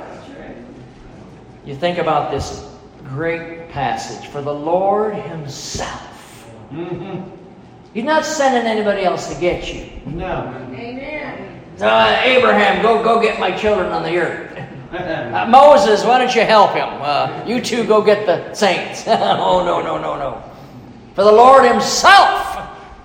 You think about this great passage. For the Lord Himself. He's not sending anybody else to get you. No. Abraham, go get my children on the earth. Moses, why don't you help him? You two go get the saints. Oh, no. For the Lord Himself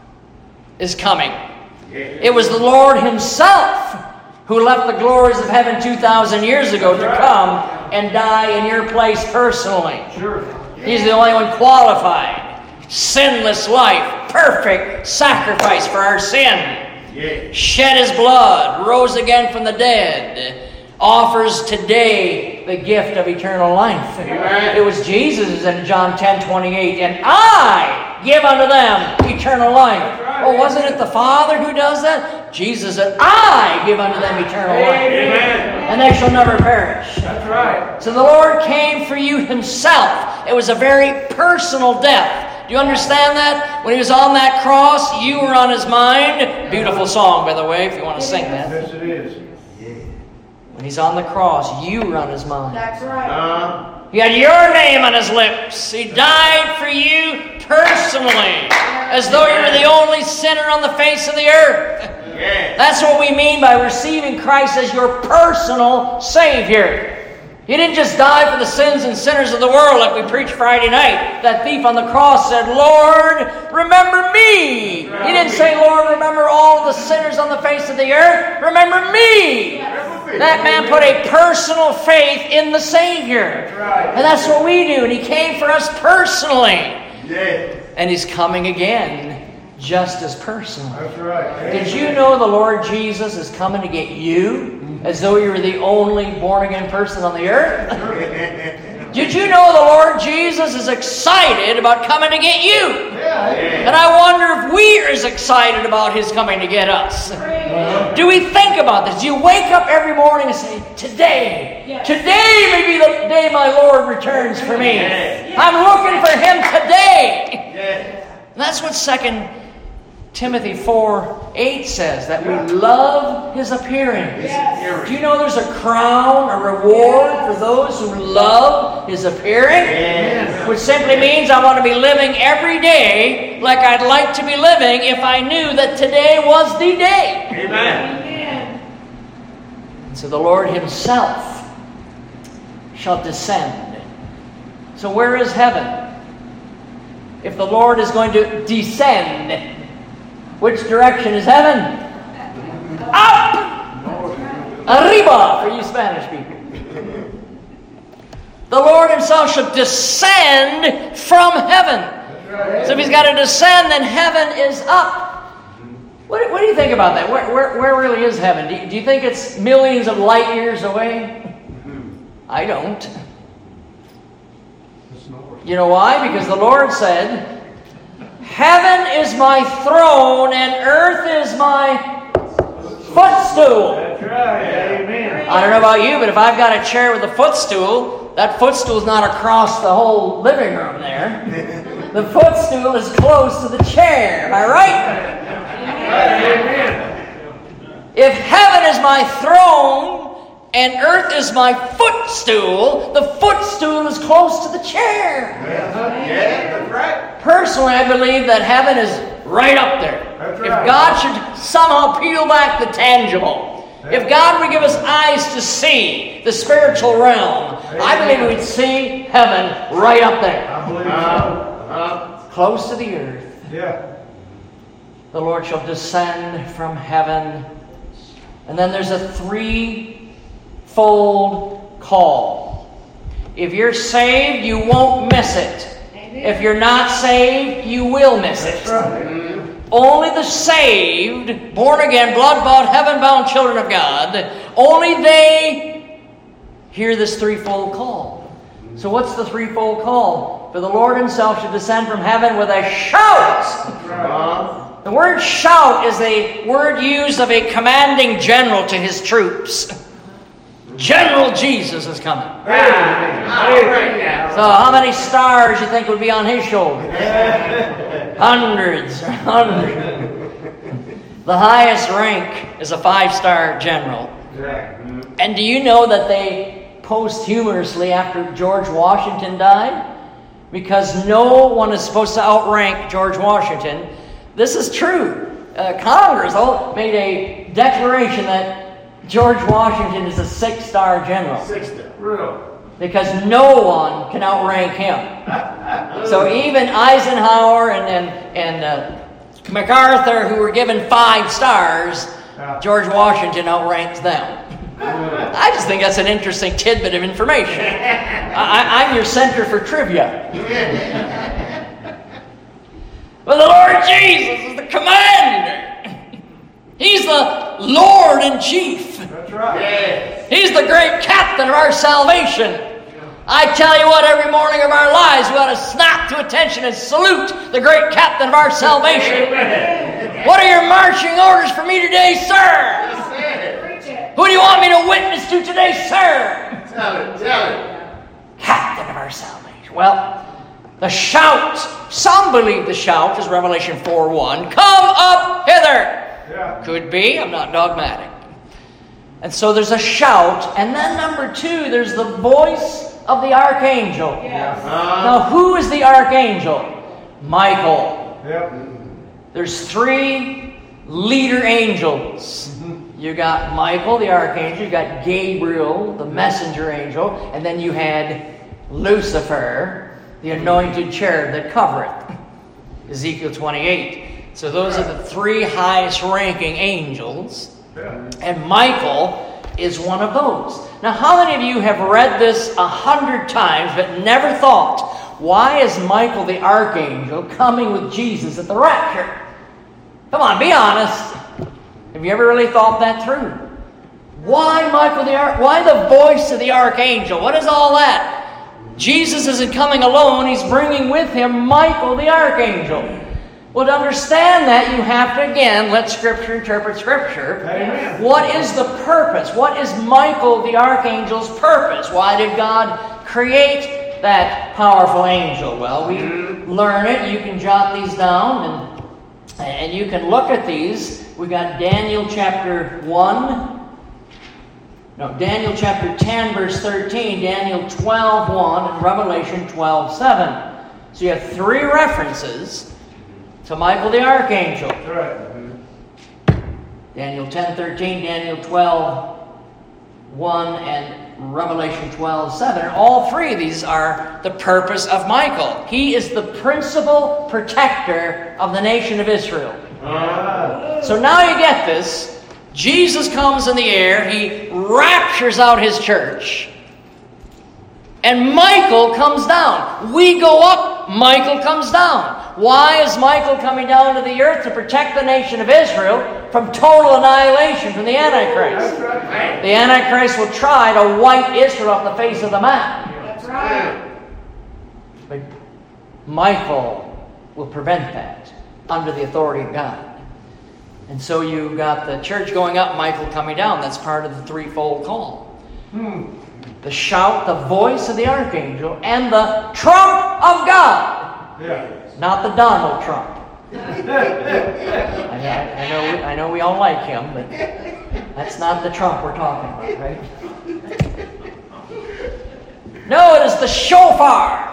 is coming. It was the Lord Himself who left the glories of heaven 2,000 years ago to come and die in your place personally. Sure. He's the only one qualified. Sinless life, perfect sacrifice for our sin. Shed His blood, rose again from the dead, offers today the gift of eternal life. Amen. It was Jesus in John 10:28, and I give unto them eternal life. Oh, wasn't it the Father who does that? Jesus said, I give unto them eternal life. Amen. And they shall never perish. That's right. So the Lord came for you Himself. It was a very personal death. Do you understand that? When He was on that cross, you were on His mind. Beautiful song, by the way, if you want to sing that. Yes, it is. When He's on the cross, you were on His mind. That's right. He had your name on His lips. He died for you personally, as though you were the only sinner on the face of the earth. That's what we mean by receiving Christ as your personal Savior. He didn't just die for the sins and sinners of the world like we preached Friday night. That thief on the cross said, Lord, remember me. He didn't say, Lord, remember all the sinners on the face of the earth. Remember me. That man put a personal faith in the Savior. And that's what we do. And He came for us personally. And He's coming again just as personal. That's right. Did you know the Lord Jesus is coming to get you as though you were the only born-again person on the earth? Did you know the Lord Jesus is excited about coming to get you? And I wonder if we are as excited about His coming to get us. Do we think about this? Do you wake up every morning and say, today may be the day my Lord returns for me. I'm looking for Him today. And that's what 2 Timothy 4:8 says, that we love His appearing. Do you know there's a crown, a reward for those who love His appearing? Which simply means I want to be living every day like I'd like to be living if I knew that today was the day. Amen. So the Lord Himself shall descend. So where is heaven? If the Lord is going to descend, which direction is heaven? Up! Arriba, for you Spanish people. The Lord Himself shall descend from heaven. right. So if he's got to descend, then heaven is up. What do you think about that? Where really is heaven? Do you think it's millions of light years away? I don't. You know why? Because the Lord said, heaven is my throne and earth is my footstool. That's right. Amen. I don't know about you, but if I've got a chair with a footstool, that footstool is not across the whole living room there. The footstool is close to the chair. Am I right? Amen. If heaven is my throne and earth is my footstool, the footstool is close to the chair. Yeah, that's right. Personally, I believe that heaven is right up there. That's If right. God should somehow peel back the tangible, if God would give us eyes to see the spiritual realm, I believe we'd see heaven right up there, I believe so. close to the earth. Yeah. The Lord shall descend from heaven. And then there's a threefold call. If you're saved, you won't miss it. If you're not saved, you will miss it. That's right. Only the saved, born again, blood-bought, heaven-bound children of God, only they hear this threefold call. So what's the threefold call? For the Lord himself shall descend from heaven with a shout. That's right. The word shout is a word used of a commanding general to his troops. General Jesus is coming. Amen. So how many stars you think would be on his shoulders? Hundreds. The highest rank is a 5-star general. And do you know that they posthumously, after George Washington died, because no one is supposed to outrank George Washington, this is true. Congress made a declaration that George Washington is a 6-star general. 6-star. Real. Because no one can outrank him. So even Eisenhower and MacArthur, who were given 5 stars, George Washington outranks them. I just think that's an interesting tidbit of information. I'm your center for trivia. But the Lord Jesus is the commander. He's the Lord in chief. That's right. He's the great captain of our salvation. I tell you what, every morning of our lives we ought to snap to attention and salute the great captain of our salvation. What are your marching orders for me today, sir? Who do you want me to witness to today, sir? Tell it. Captain of our salvation. Well, the shout, some believe the shout is Revelation 4:1. Come up hither. Yeah. Could be, I'm not dogmatic. And so there's a shout, and then number 2, there's the voice of the archangel. Yes. Now, who is the archangel? Michael. Yep. There's 3 leader angels. You got Michael, the archangel, you got Gabriel, the messenger angel, and then you had Lucifer, the anointed cherub that covereth. Ezekiel 28. So those are the 3 highest ranking angels. Yeah. And Michael is one of those. Now, how many of you have read this 100 times but never thought, why is Michael the archangel coming with Jesus at the rapture? Come on, be honest. Have you ever really thought that through? Why Michael why the voice of the archangel? What is all that? Jesus isn't coming alone. He's bringing with him Michael the archangel. Well, to understand that, you have to, again, let Scripture interpret Scripture. Amen. What is the purpose? What is Michael the archangel's purpose? Why did God create that powerful angel? Well, we learn it. You can jot these down and you can look at these. We got Daniel chapter 10, verse 13, Daniel 12:1, and Revelation 12:7. So you have 3 references to Michael the archangel. That's right. Daniel 10:13, Daniel 12:1, and Revelation 12:7. All 3 of these are the purpose of Michael. He is the principal protector of the nation of Israel. So now you get this. Jesus comes in the air. He raptures out his church. And Michael comes down. We go up, Michael comes down. Why is Michael coming down to the earth? To protect the nation of Israel from total annihilation from the Antichrist. The Antichrist will try to wipe Israel off the face of the map. That's right. But Michael will prevent that under the authority of God. And so you've got the church going up, Michael coming down. That's part of the threefold call. The shout, the voice of the archangel, and the trump of God. Yeah. Not the Donald Trump. I know we all like him, but that's not the Trump we're talking about, right? No, it is the shofar.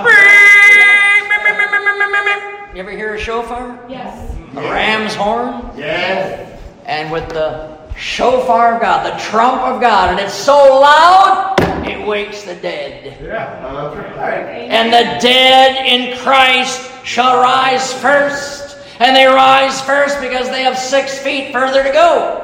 You ever hear a shofar? Yes. A ram's horn? Yes. And with the shofar of God, the trump of God, and it's so loud, it wakes the dead. Yeah. Right. And the dead in Christ shall rise first. And they rise first because they have 6 feet further to go.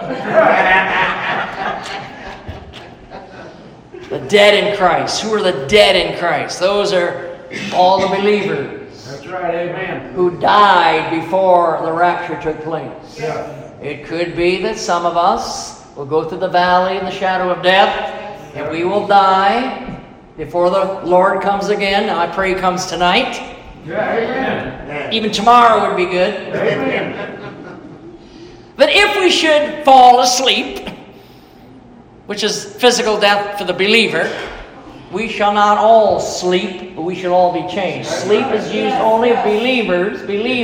The dead in Christ. Who are the dead in Christ? Those are all the believers. That's right. Amen. Who died before the rapture took place. Yeah. It could be that some of us will go through the valley in the shadow of death, and we will die before the Lord comes again. Now, I pray He comes tonight. Yeah. Amen. Even tomorrow would be good. Amen. But if we should fall asleep, which is physical death for the believer, we shall not all sleep, but we shall all be changed. Sleep is used only of believers,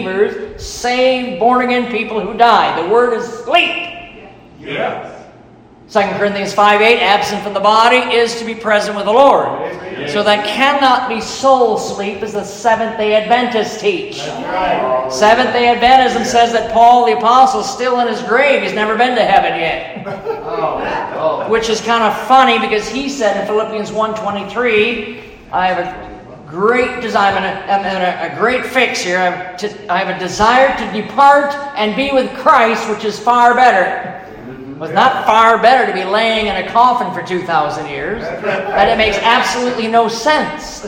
saved, born-again people who die. The word is sleep. Yeah. 2 Corinthians 5:8, absent from the body is to be present with the Lord. Amen. So that cannot be soul sleep, as the Seventh-day Adventists teach. That's right. Seventh-day Adventism says that Paul the Apostle is still in his grave. He's never been to heaven yet. Oh. Which is kind of funny because he said in Philippians 1:23, I have a great desire, I'm in a great fix here. I have a desire to depart and be with Christ, which is far better. It was not far better to be laying in a coffin for 2,000 years. That it makes absolutely no sense.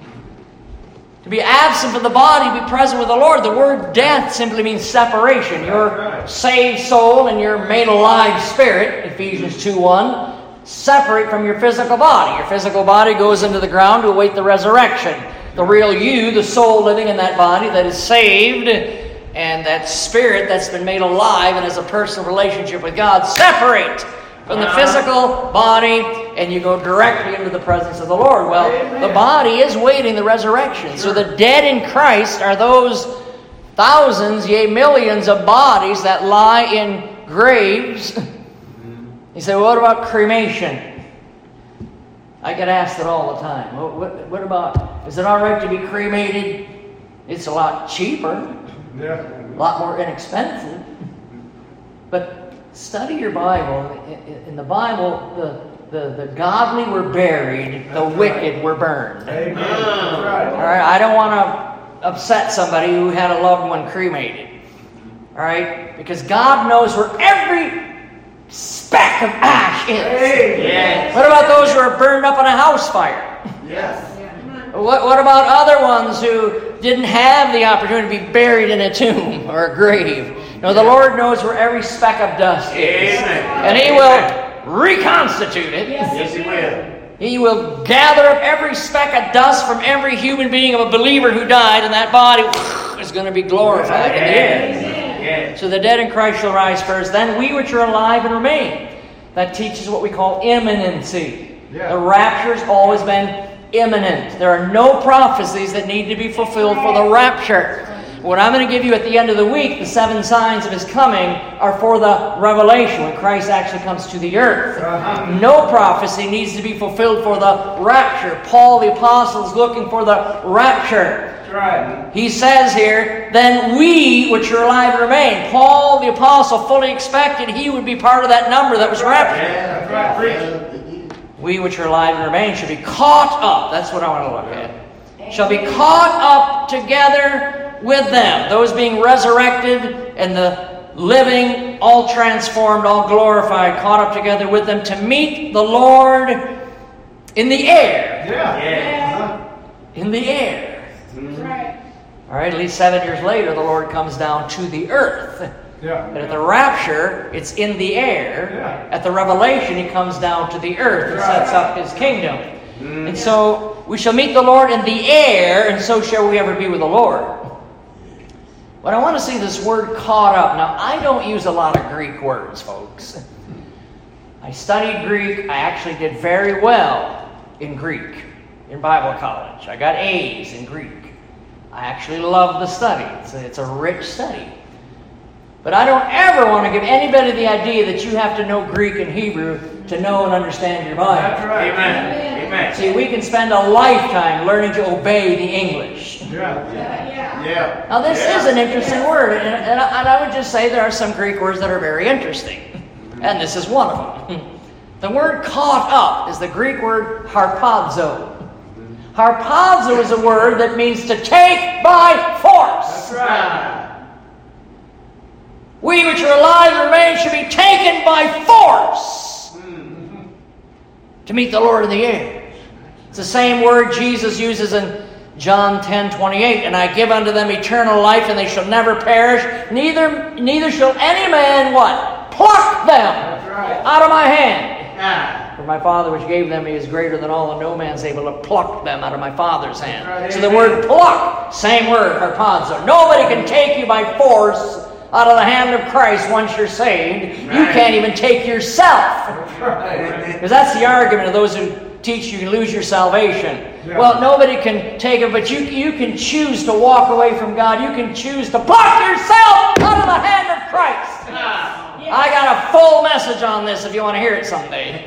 To be absent from the body, be present with the Lord. The word death simply means separation. Your saved soul and your made alive spirit, Ephesians 2:1, separate from your physical body. Your physical body goes into the ground to await the resurrection. The real you, the soul living in that body that is saved, and that spirit that's been made alive and has a personal relationship with God, separate from the physical body, and you go directly into the presence of the Lord. Well, the body is waiting the resurrection. So the dead in Christ are those thousands, yea, millions of bodies that lie in graves. You say, well, what about cremation? I get asked it all the time. What about, is it all right to be cremated? It's a lot cheaper, Yeah. a lot more inexpensive. But study your Bible. In the Bible, the godly were buried, the wicked were burned. Amen. That's right. All right, I don't want to upset somebody who had a loved one cremated. All right, because God knows where every speck of ash is. Yes. What about those who are burned up in a house fire? Yes. What about other ones who didn't have the opportunity to be buried in a tomb or a grave? No, the Lord knows where every speck of dust is. Amen. And He will reconstitute it. Yes, He will. He will gather up every speck of dust from every human being of a believer who died, and that body is going to be glorified in the air. Yes. So the dead in Christ shall rise first. Then we which are alive and remain. That teaches what we call imminency. Yeah. The rapture has always been imminent. There are no prophecies that need to be fulfilled for the rapture. What I'm going to give you at the end of the week, the 7 signs of His coming, are for the revelation, when Christ actually comes to the earth. No prophecy needs to be fulfilled for the rapture. Paul the Apostle is looking for the rapture. That's right. He says here, then we which are alive remain. Paul the Apostle fully expected he would be part of that number that was raptured. Yeah, that's right. Preach. We which are alive and remain shall be caught up. That's what I want to look at. Shall be caught up together with them. Those being resurrected and the living, all transformed, all glorified, caught up together with them to meet the Lord in the air. Yeah. In the air. That's right. All right, at least 7 years later, the Lord comes down to the earth. And at the rapture, it's in the air. At the revelation, He comes down to the earth and sets up His kingdom. And so we shall meet the Lord in the air, and so shall we ever be with the Lord. But I want to see this word caught up. Now, I don't use a lot of Greek words, folks. I studied Greek. I actually did very well in Greek in Bible college. I got A's in Greek. I actually love the study. It's a rich study. But I don't ever want to give anybody the idea that you have to know Greek and Hebrew to know and understand your Bible. That's right. Amen. Amen. See, we can spend a lifetime learning to obey the English. Yeah. Now, this is an interesting word, and I would just say there are some Greek words that are very interesting, and this is one of them. The word caught up is the Greek word harpazo. Harpazo is a word that means to take by force. That's right. We which are alive and remain should be taken by force to meet the Lord in the air. It's the same word Jesus uses in John 10:28, and I give unto them eternal life, and they shall never perish, neither shall any man what? Pluck them out of my hand. For my Father which gave them me is greater than all, and no man's able to pluck them out of my Father's hand. So the word pluck, same word, harpazo. Nobody can take you by force out of the hand of Christ once you're saved. You can't even take yourself. Because that's the argument of those who teach you can lose your salvation. Well, nobody can take it, but you can choose to walk away from God. You can choose to pluck yourself out of the hand of Christ. I got a full message on this if you want to hear it someday.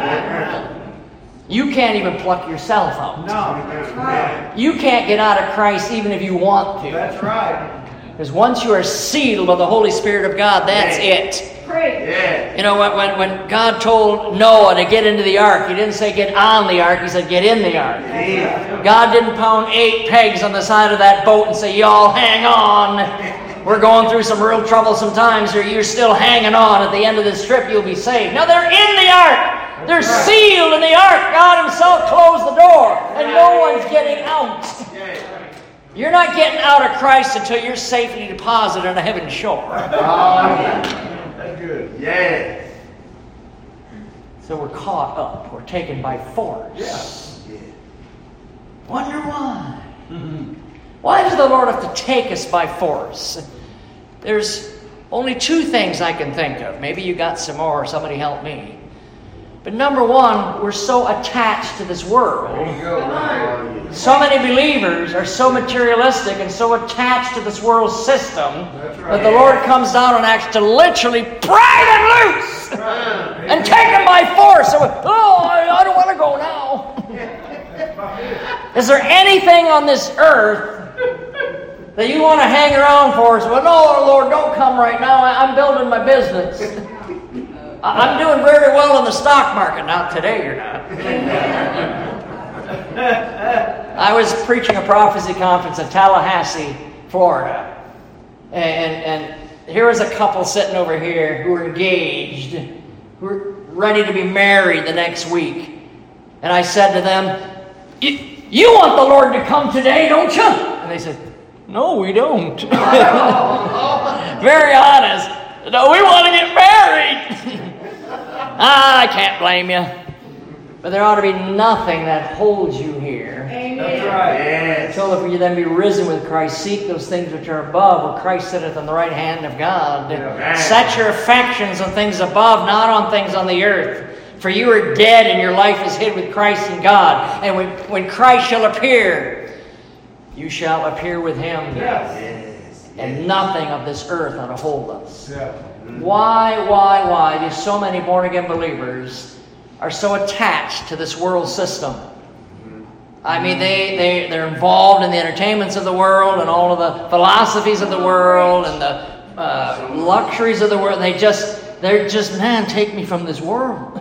You can't even pluck yourself out. No. You can't get out of Christ even if you want to. That's right. Because once you are sealed by the Holy Spirit of God, that's it. Yeah. You know, when God told Noah to get into the ark, He didn't say get on the ark, He said get in the ark. Yeah. God didn't pound 8 pegs on the side of that boat and say, y'all hang on. We're going through some real troublesome times here. You're still hanging on. At the end of this trip, you'll be saved. No, they're in the ark. They're sealed in the ark. God Himself closed the door, and no one's getting out. You're not getting out of Christ until you're safely deposited on a heaven shore. That's good. Yeah. So we're caught up. We're taken by force. Yeah. Wonder why. Why does the Lord have to take us by force? There's only 2 things I can think of. Maybe you got some more. Somebody help me. But number one, we're so attached to this world. So many believers are so materialistic and so attached to this world system that the Lord comes down and acts to literally pry them loose and take them by force. So, I don't want to go now. Is there anything on this earth that you want to hang around for? So, no, Lord, don't come right now. I'm building my business. I'm doing very well in the stock market. Not today, you're not. I was preaching a prophecy conference in Tallahassee, Florida. And here was a couple sitting over here who were engaged, who were ready to be married the next week. And I said to them, you want the Lord to come today, don't you? And they said, no, we don't. Very honest. No, we want to get married. I can't blame you. But there ought to be nothing that holds you here. Amen. That's right. Yes. Until if you then be risen with Christ, seek those things which are above, where Christ sitteth on the right hand of God. Amen. Set your affections on things above, not on things on the earth. For you are dead, and your life is hid with Christ in God. And when Christ shall appear, you shall appear with Him. Yes. And nothing of this earth ought to hold us. Yeah. Why do so many born-again believers are so attached to this world system? I mean, they're involved in the entertainments of the world and all of the philosophies of the world and the luxuries of the world. They're just, man, take me from this world.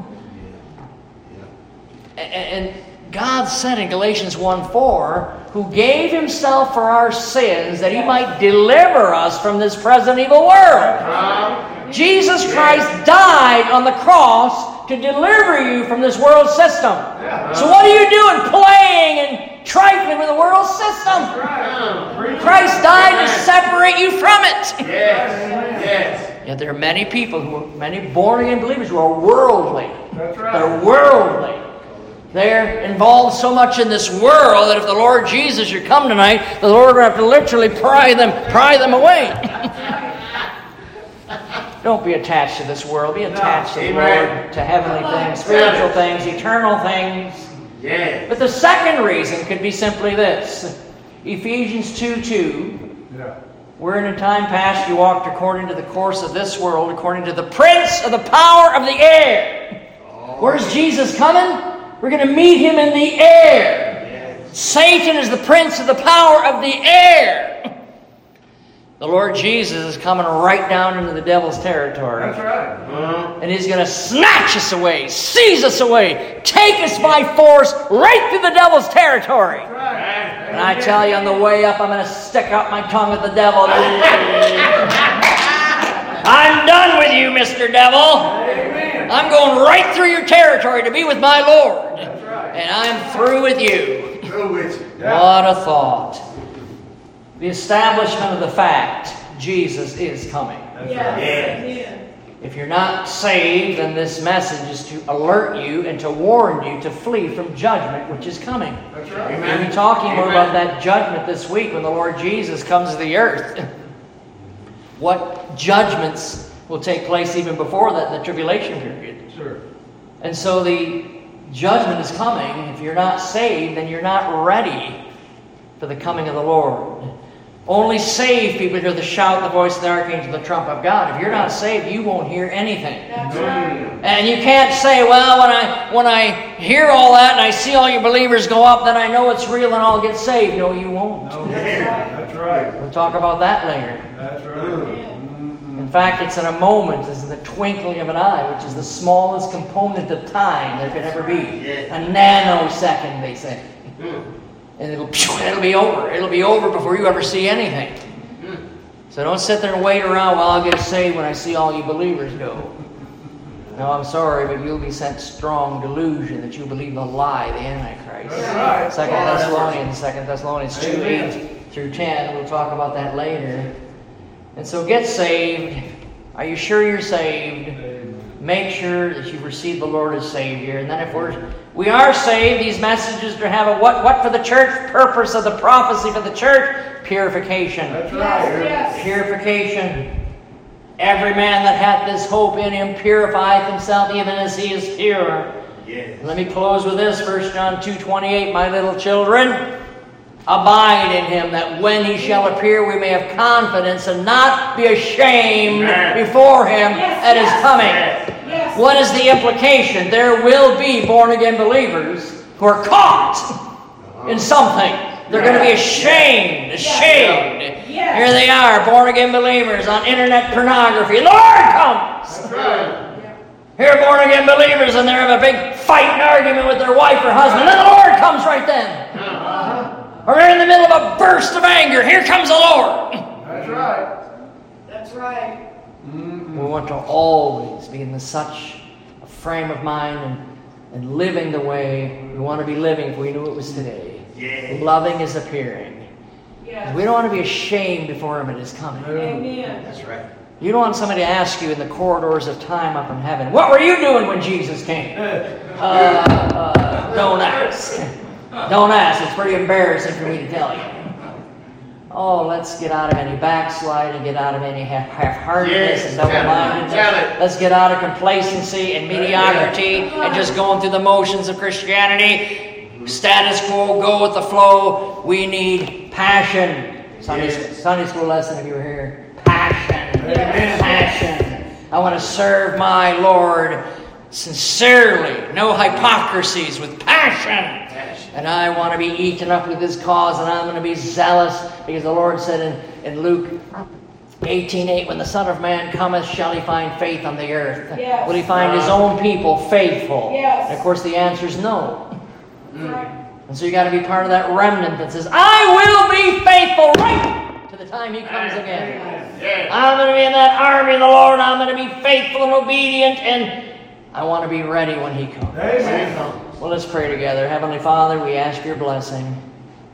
And God said in Galatians 1:4, who gave Himself for our sins that He might deliver us from this present evil world. Jesus Christ died on the cross to deliver you from this world system. So what are you doing playing and trifling with the world system? Christ died to separate you from it. Yes. Yet there are many people, many born-again believers who are worldly. That's right. They're worldly. They're involved so much in this world that if the Lord Jesus should come tonight, the Lord will have to literally pry them away. Don't be attached to this world. Be attached to the Lord, to heavenly things, spiritual things, eternal things. Yes. But the second reason could be simply this. Ephesians 2:2. Yeah. Where in a time past you walked according to the course of this world, according to the prince of the power of the air. Where's Jesus coming? We're going to meet him in the air. Yes. Satan is the prince of the power of the air. The Lord Jesus is coming right down into the devil's territory. That's right. And he's going to snatch us away, seize us away, take us by force right through the devil's territory. That's right. And I tell you, on the way up, I'm going to stick out my tongue at the devil. I'm done with you, Mr. Devil. Amen. I'm going right through your territory to be with my Lord. That's right. And I'm through with you. Through with you. Yeah. What a thought. The establishment of the fact, Jesus is coming. That's right. Yes. If you're not saved, then this message is to alert you and to warn you to flee from judgment which is coming. That's right. We'll be talking more about that judgment this week when the Lord Jesus comes to the earth. What judgments will take place even before that in the tribulation period. Sure. And so the judgment is coming. If you're not saved, then you're not ready for the coming of the Lord. Only saved people hear the shout, the voice of the archangel, the trump of God. If you're not saved, you won't hear anything. That's right. And you can't say, well, when I hear all that and I see all your believers go up, then I know it's real and I'll get saved. No, you won't. No. That's right. We'll talk about that later. That's right. In fact, it's in a moment, it's in the twinkling of an eye, which is the smallest component of time there could ever be. A nanosecond, they say. And it'll be over. It'll be over before you ever see anything. So don't sit there and wait around, well, I'll get saved when I see all you believers go. No, I'm sorry, but you'll be sent strong delusion that you believe the lie, the Antichrist. That's right. 2 Thessalonians 2, 8 through 10. We'll talk about that later. And so get saved. Are you sure you're saved? Make sure that you've received the Lord as Savior. And then if we are saved, these messages to have a what for the church? Purpose of the prophecy for the church? Purification. That's right. Yes. Purification. Every man that hath this hope in him purifieth himself even as he is pure. Yes. Let me close with this, 1 John 2:28, my little children, abide in him, that when he shall appear we may have confidence and not be ashamed before him at his coming. Yes. What is the implication? There will be born-again believers who are caught in something. They're going to be ashamed. Yes. Here they are, born-again believers on internet pornography. The Lord comes! That's right. Here are born-again believers and they have a big fight and argument with their wife or husband. And the Lord comes right then. Or they're in the middle of a burst of anger. Here comes the Lord. That's right. That's right. We want to always be in such a frame of mind and living the way we want to be living if we knew it was today. Yeah. Loving is appearing. Yes. We don't want to be ashamed before Him at His coming. Amen. That's right. You don't want somebody to ask you in the corridors of time up in heaven, what were you doing when Jesus came? Don't ask. Don't ask. It's pretty embarrassing for me to tell you. Oh, let's get out of any backsliding, get out of any half-heartedness and double-mindedness. Let's get out of complacency and mediocrity and just going through the motions of Christianity. Status quo, go with the flow. We need passion. Sunday school lesson if you were here. Passion. Passion. I want to serve my Lord sincerely. No hypocrisies, with passion. And I want to be eaten up with His cause, and I'm going to be zealous, because the Lord said in Luke 18:8, when the Son of Man cometh, shall He find faith on the earth? Yes. Will He find His own people faithful? Yes. And of course the answer is no. Right. And so you got to be part of that remnant that says, I will be faithful right to the time He comes again. Yes. I'm going to be in that army of the Lord. I'm going to be faithful and obedient, and I want to be ready when He comes. Amen. Well, let's pray together. Heavenly Father, we ask Your blessing.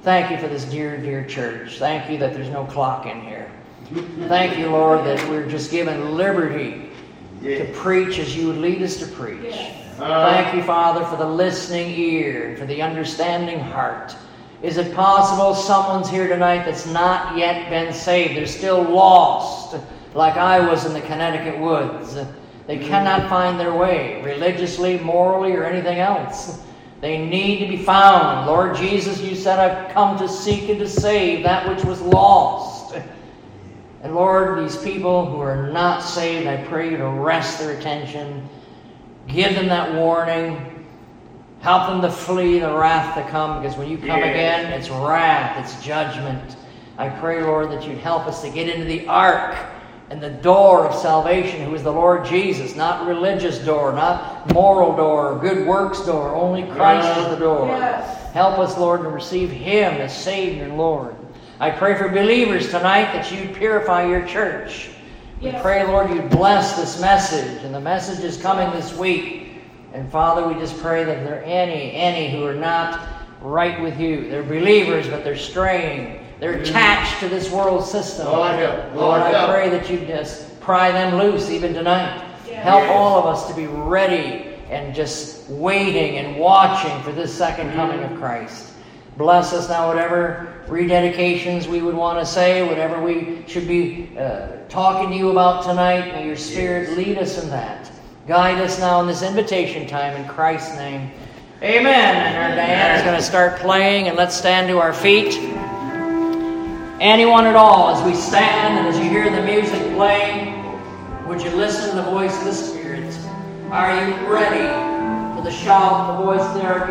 Thank you for this dear, dear church. Thank you that there's no clock in here. Thank you, Lord, that we're just given liberty to preach as you would lead us to preach. Thank you, Father, for the listening ear and for the understanding heart. Is it possible someone's here tonight that's not yet been saved? They're still lost, like I was in the Connecticut woods. They cannot find their way, religiously, morally, or anything else. They need to be found. Lord Jesus, you said, I've come to seek and to save that which was lost. And Lord, these people who are not saved, I pray you to arrest their attention. Give them that warning. Help them to flee the wrath to come, because when you come again, it's wrath, it's judgment. I pray, Lord, that you'd help us to get into the ark and the door of salvation, who is the Lord Jesus. Not religious door, not moral door, or good works door. Only Christ is the door. Yes. Help us, Lord, to receive Him as Savior and Lord. I pray for believers tonight that you'd purify your church. We pray, Lord, you'd bless this message, and the message is coming this week. And Father, we just pray that if there are any who are not right with you, they're believers, but they're straying. They're attached to this world system. Lord, I pray that you just pry them loose even tonight. Help all of us to be ready and just waiting and watching for this second coming of Christ. Bless us now, whatever rededications we would want to say, whatever we should be talking to you about tonight. May your Spirit lead us in that. Guide us now in this invitation time in Christ's name. Amen. And our Diana's going to start playing, and let's stand to our feet. Anyone at all, as we stand and as you hear the music playing, would you listen to the voice of the Spirit? Are you ready for the shout of the voice there?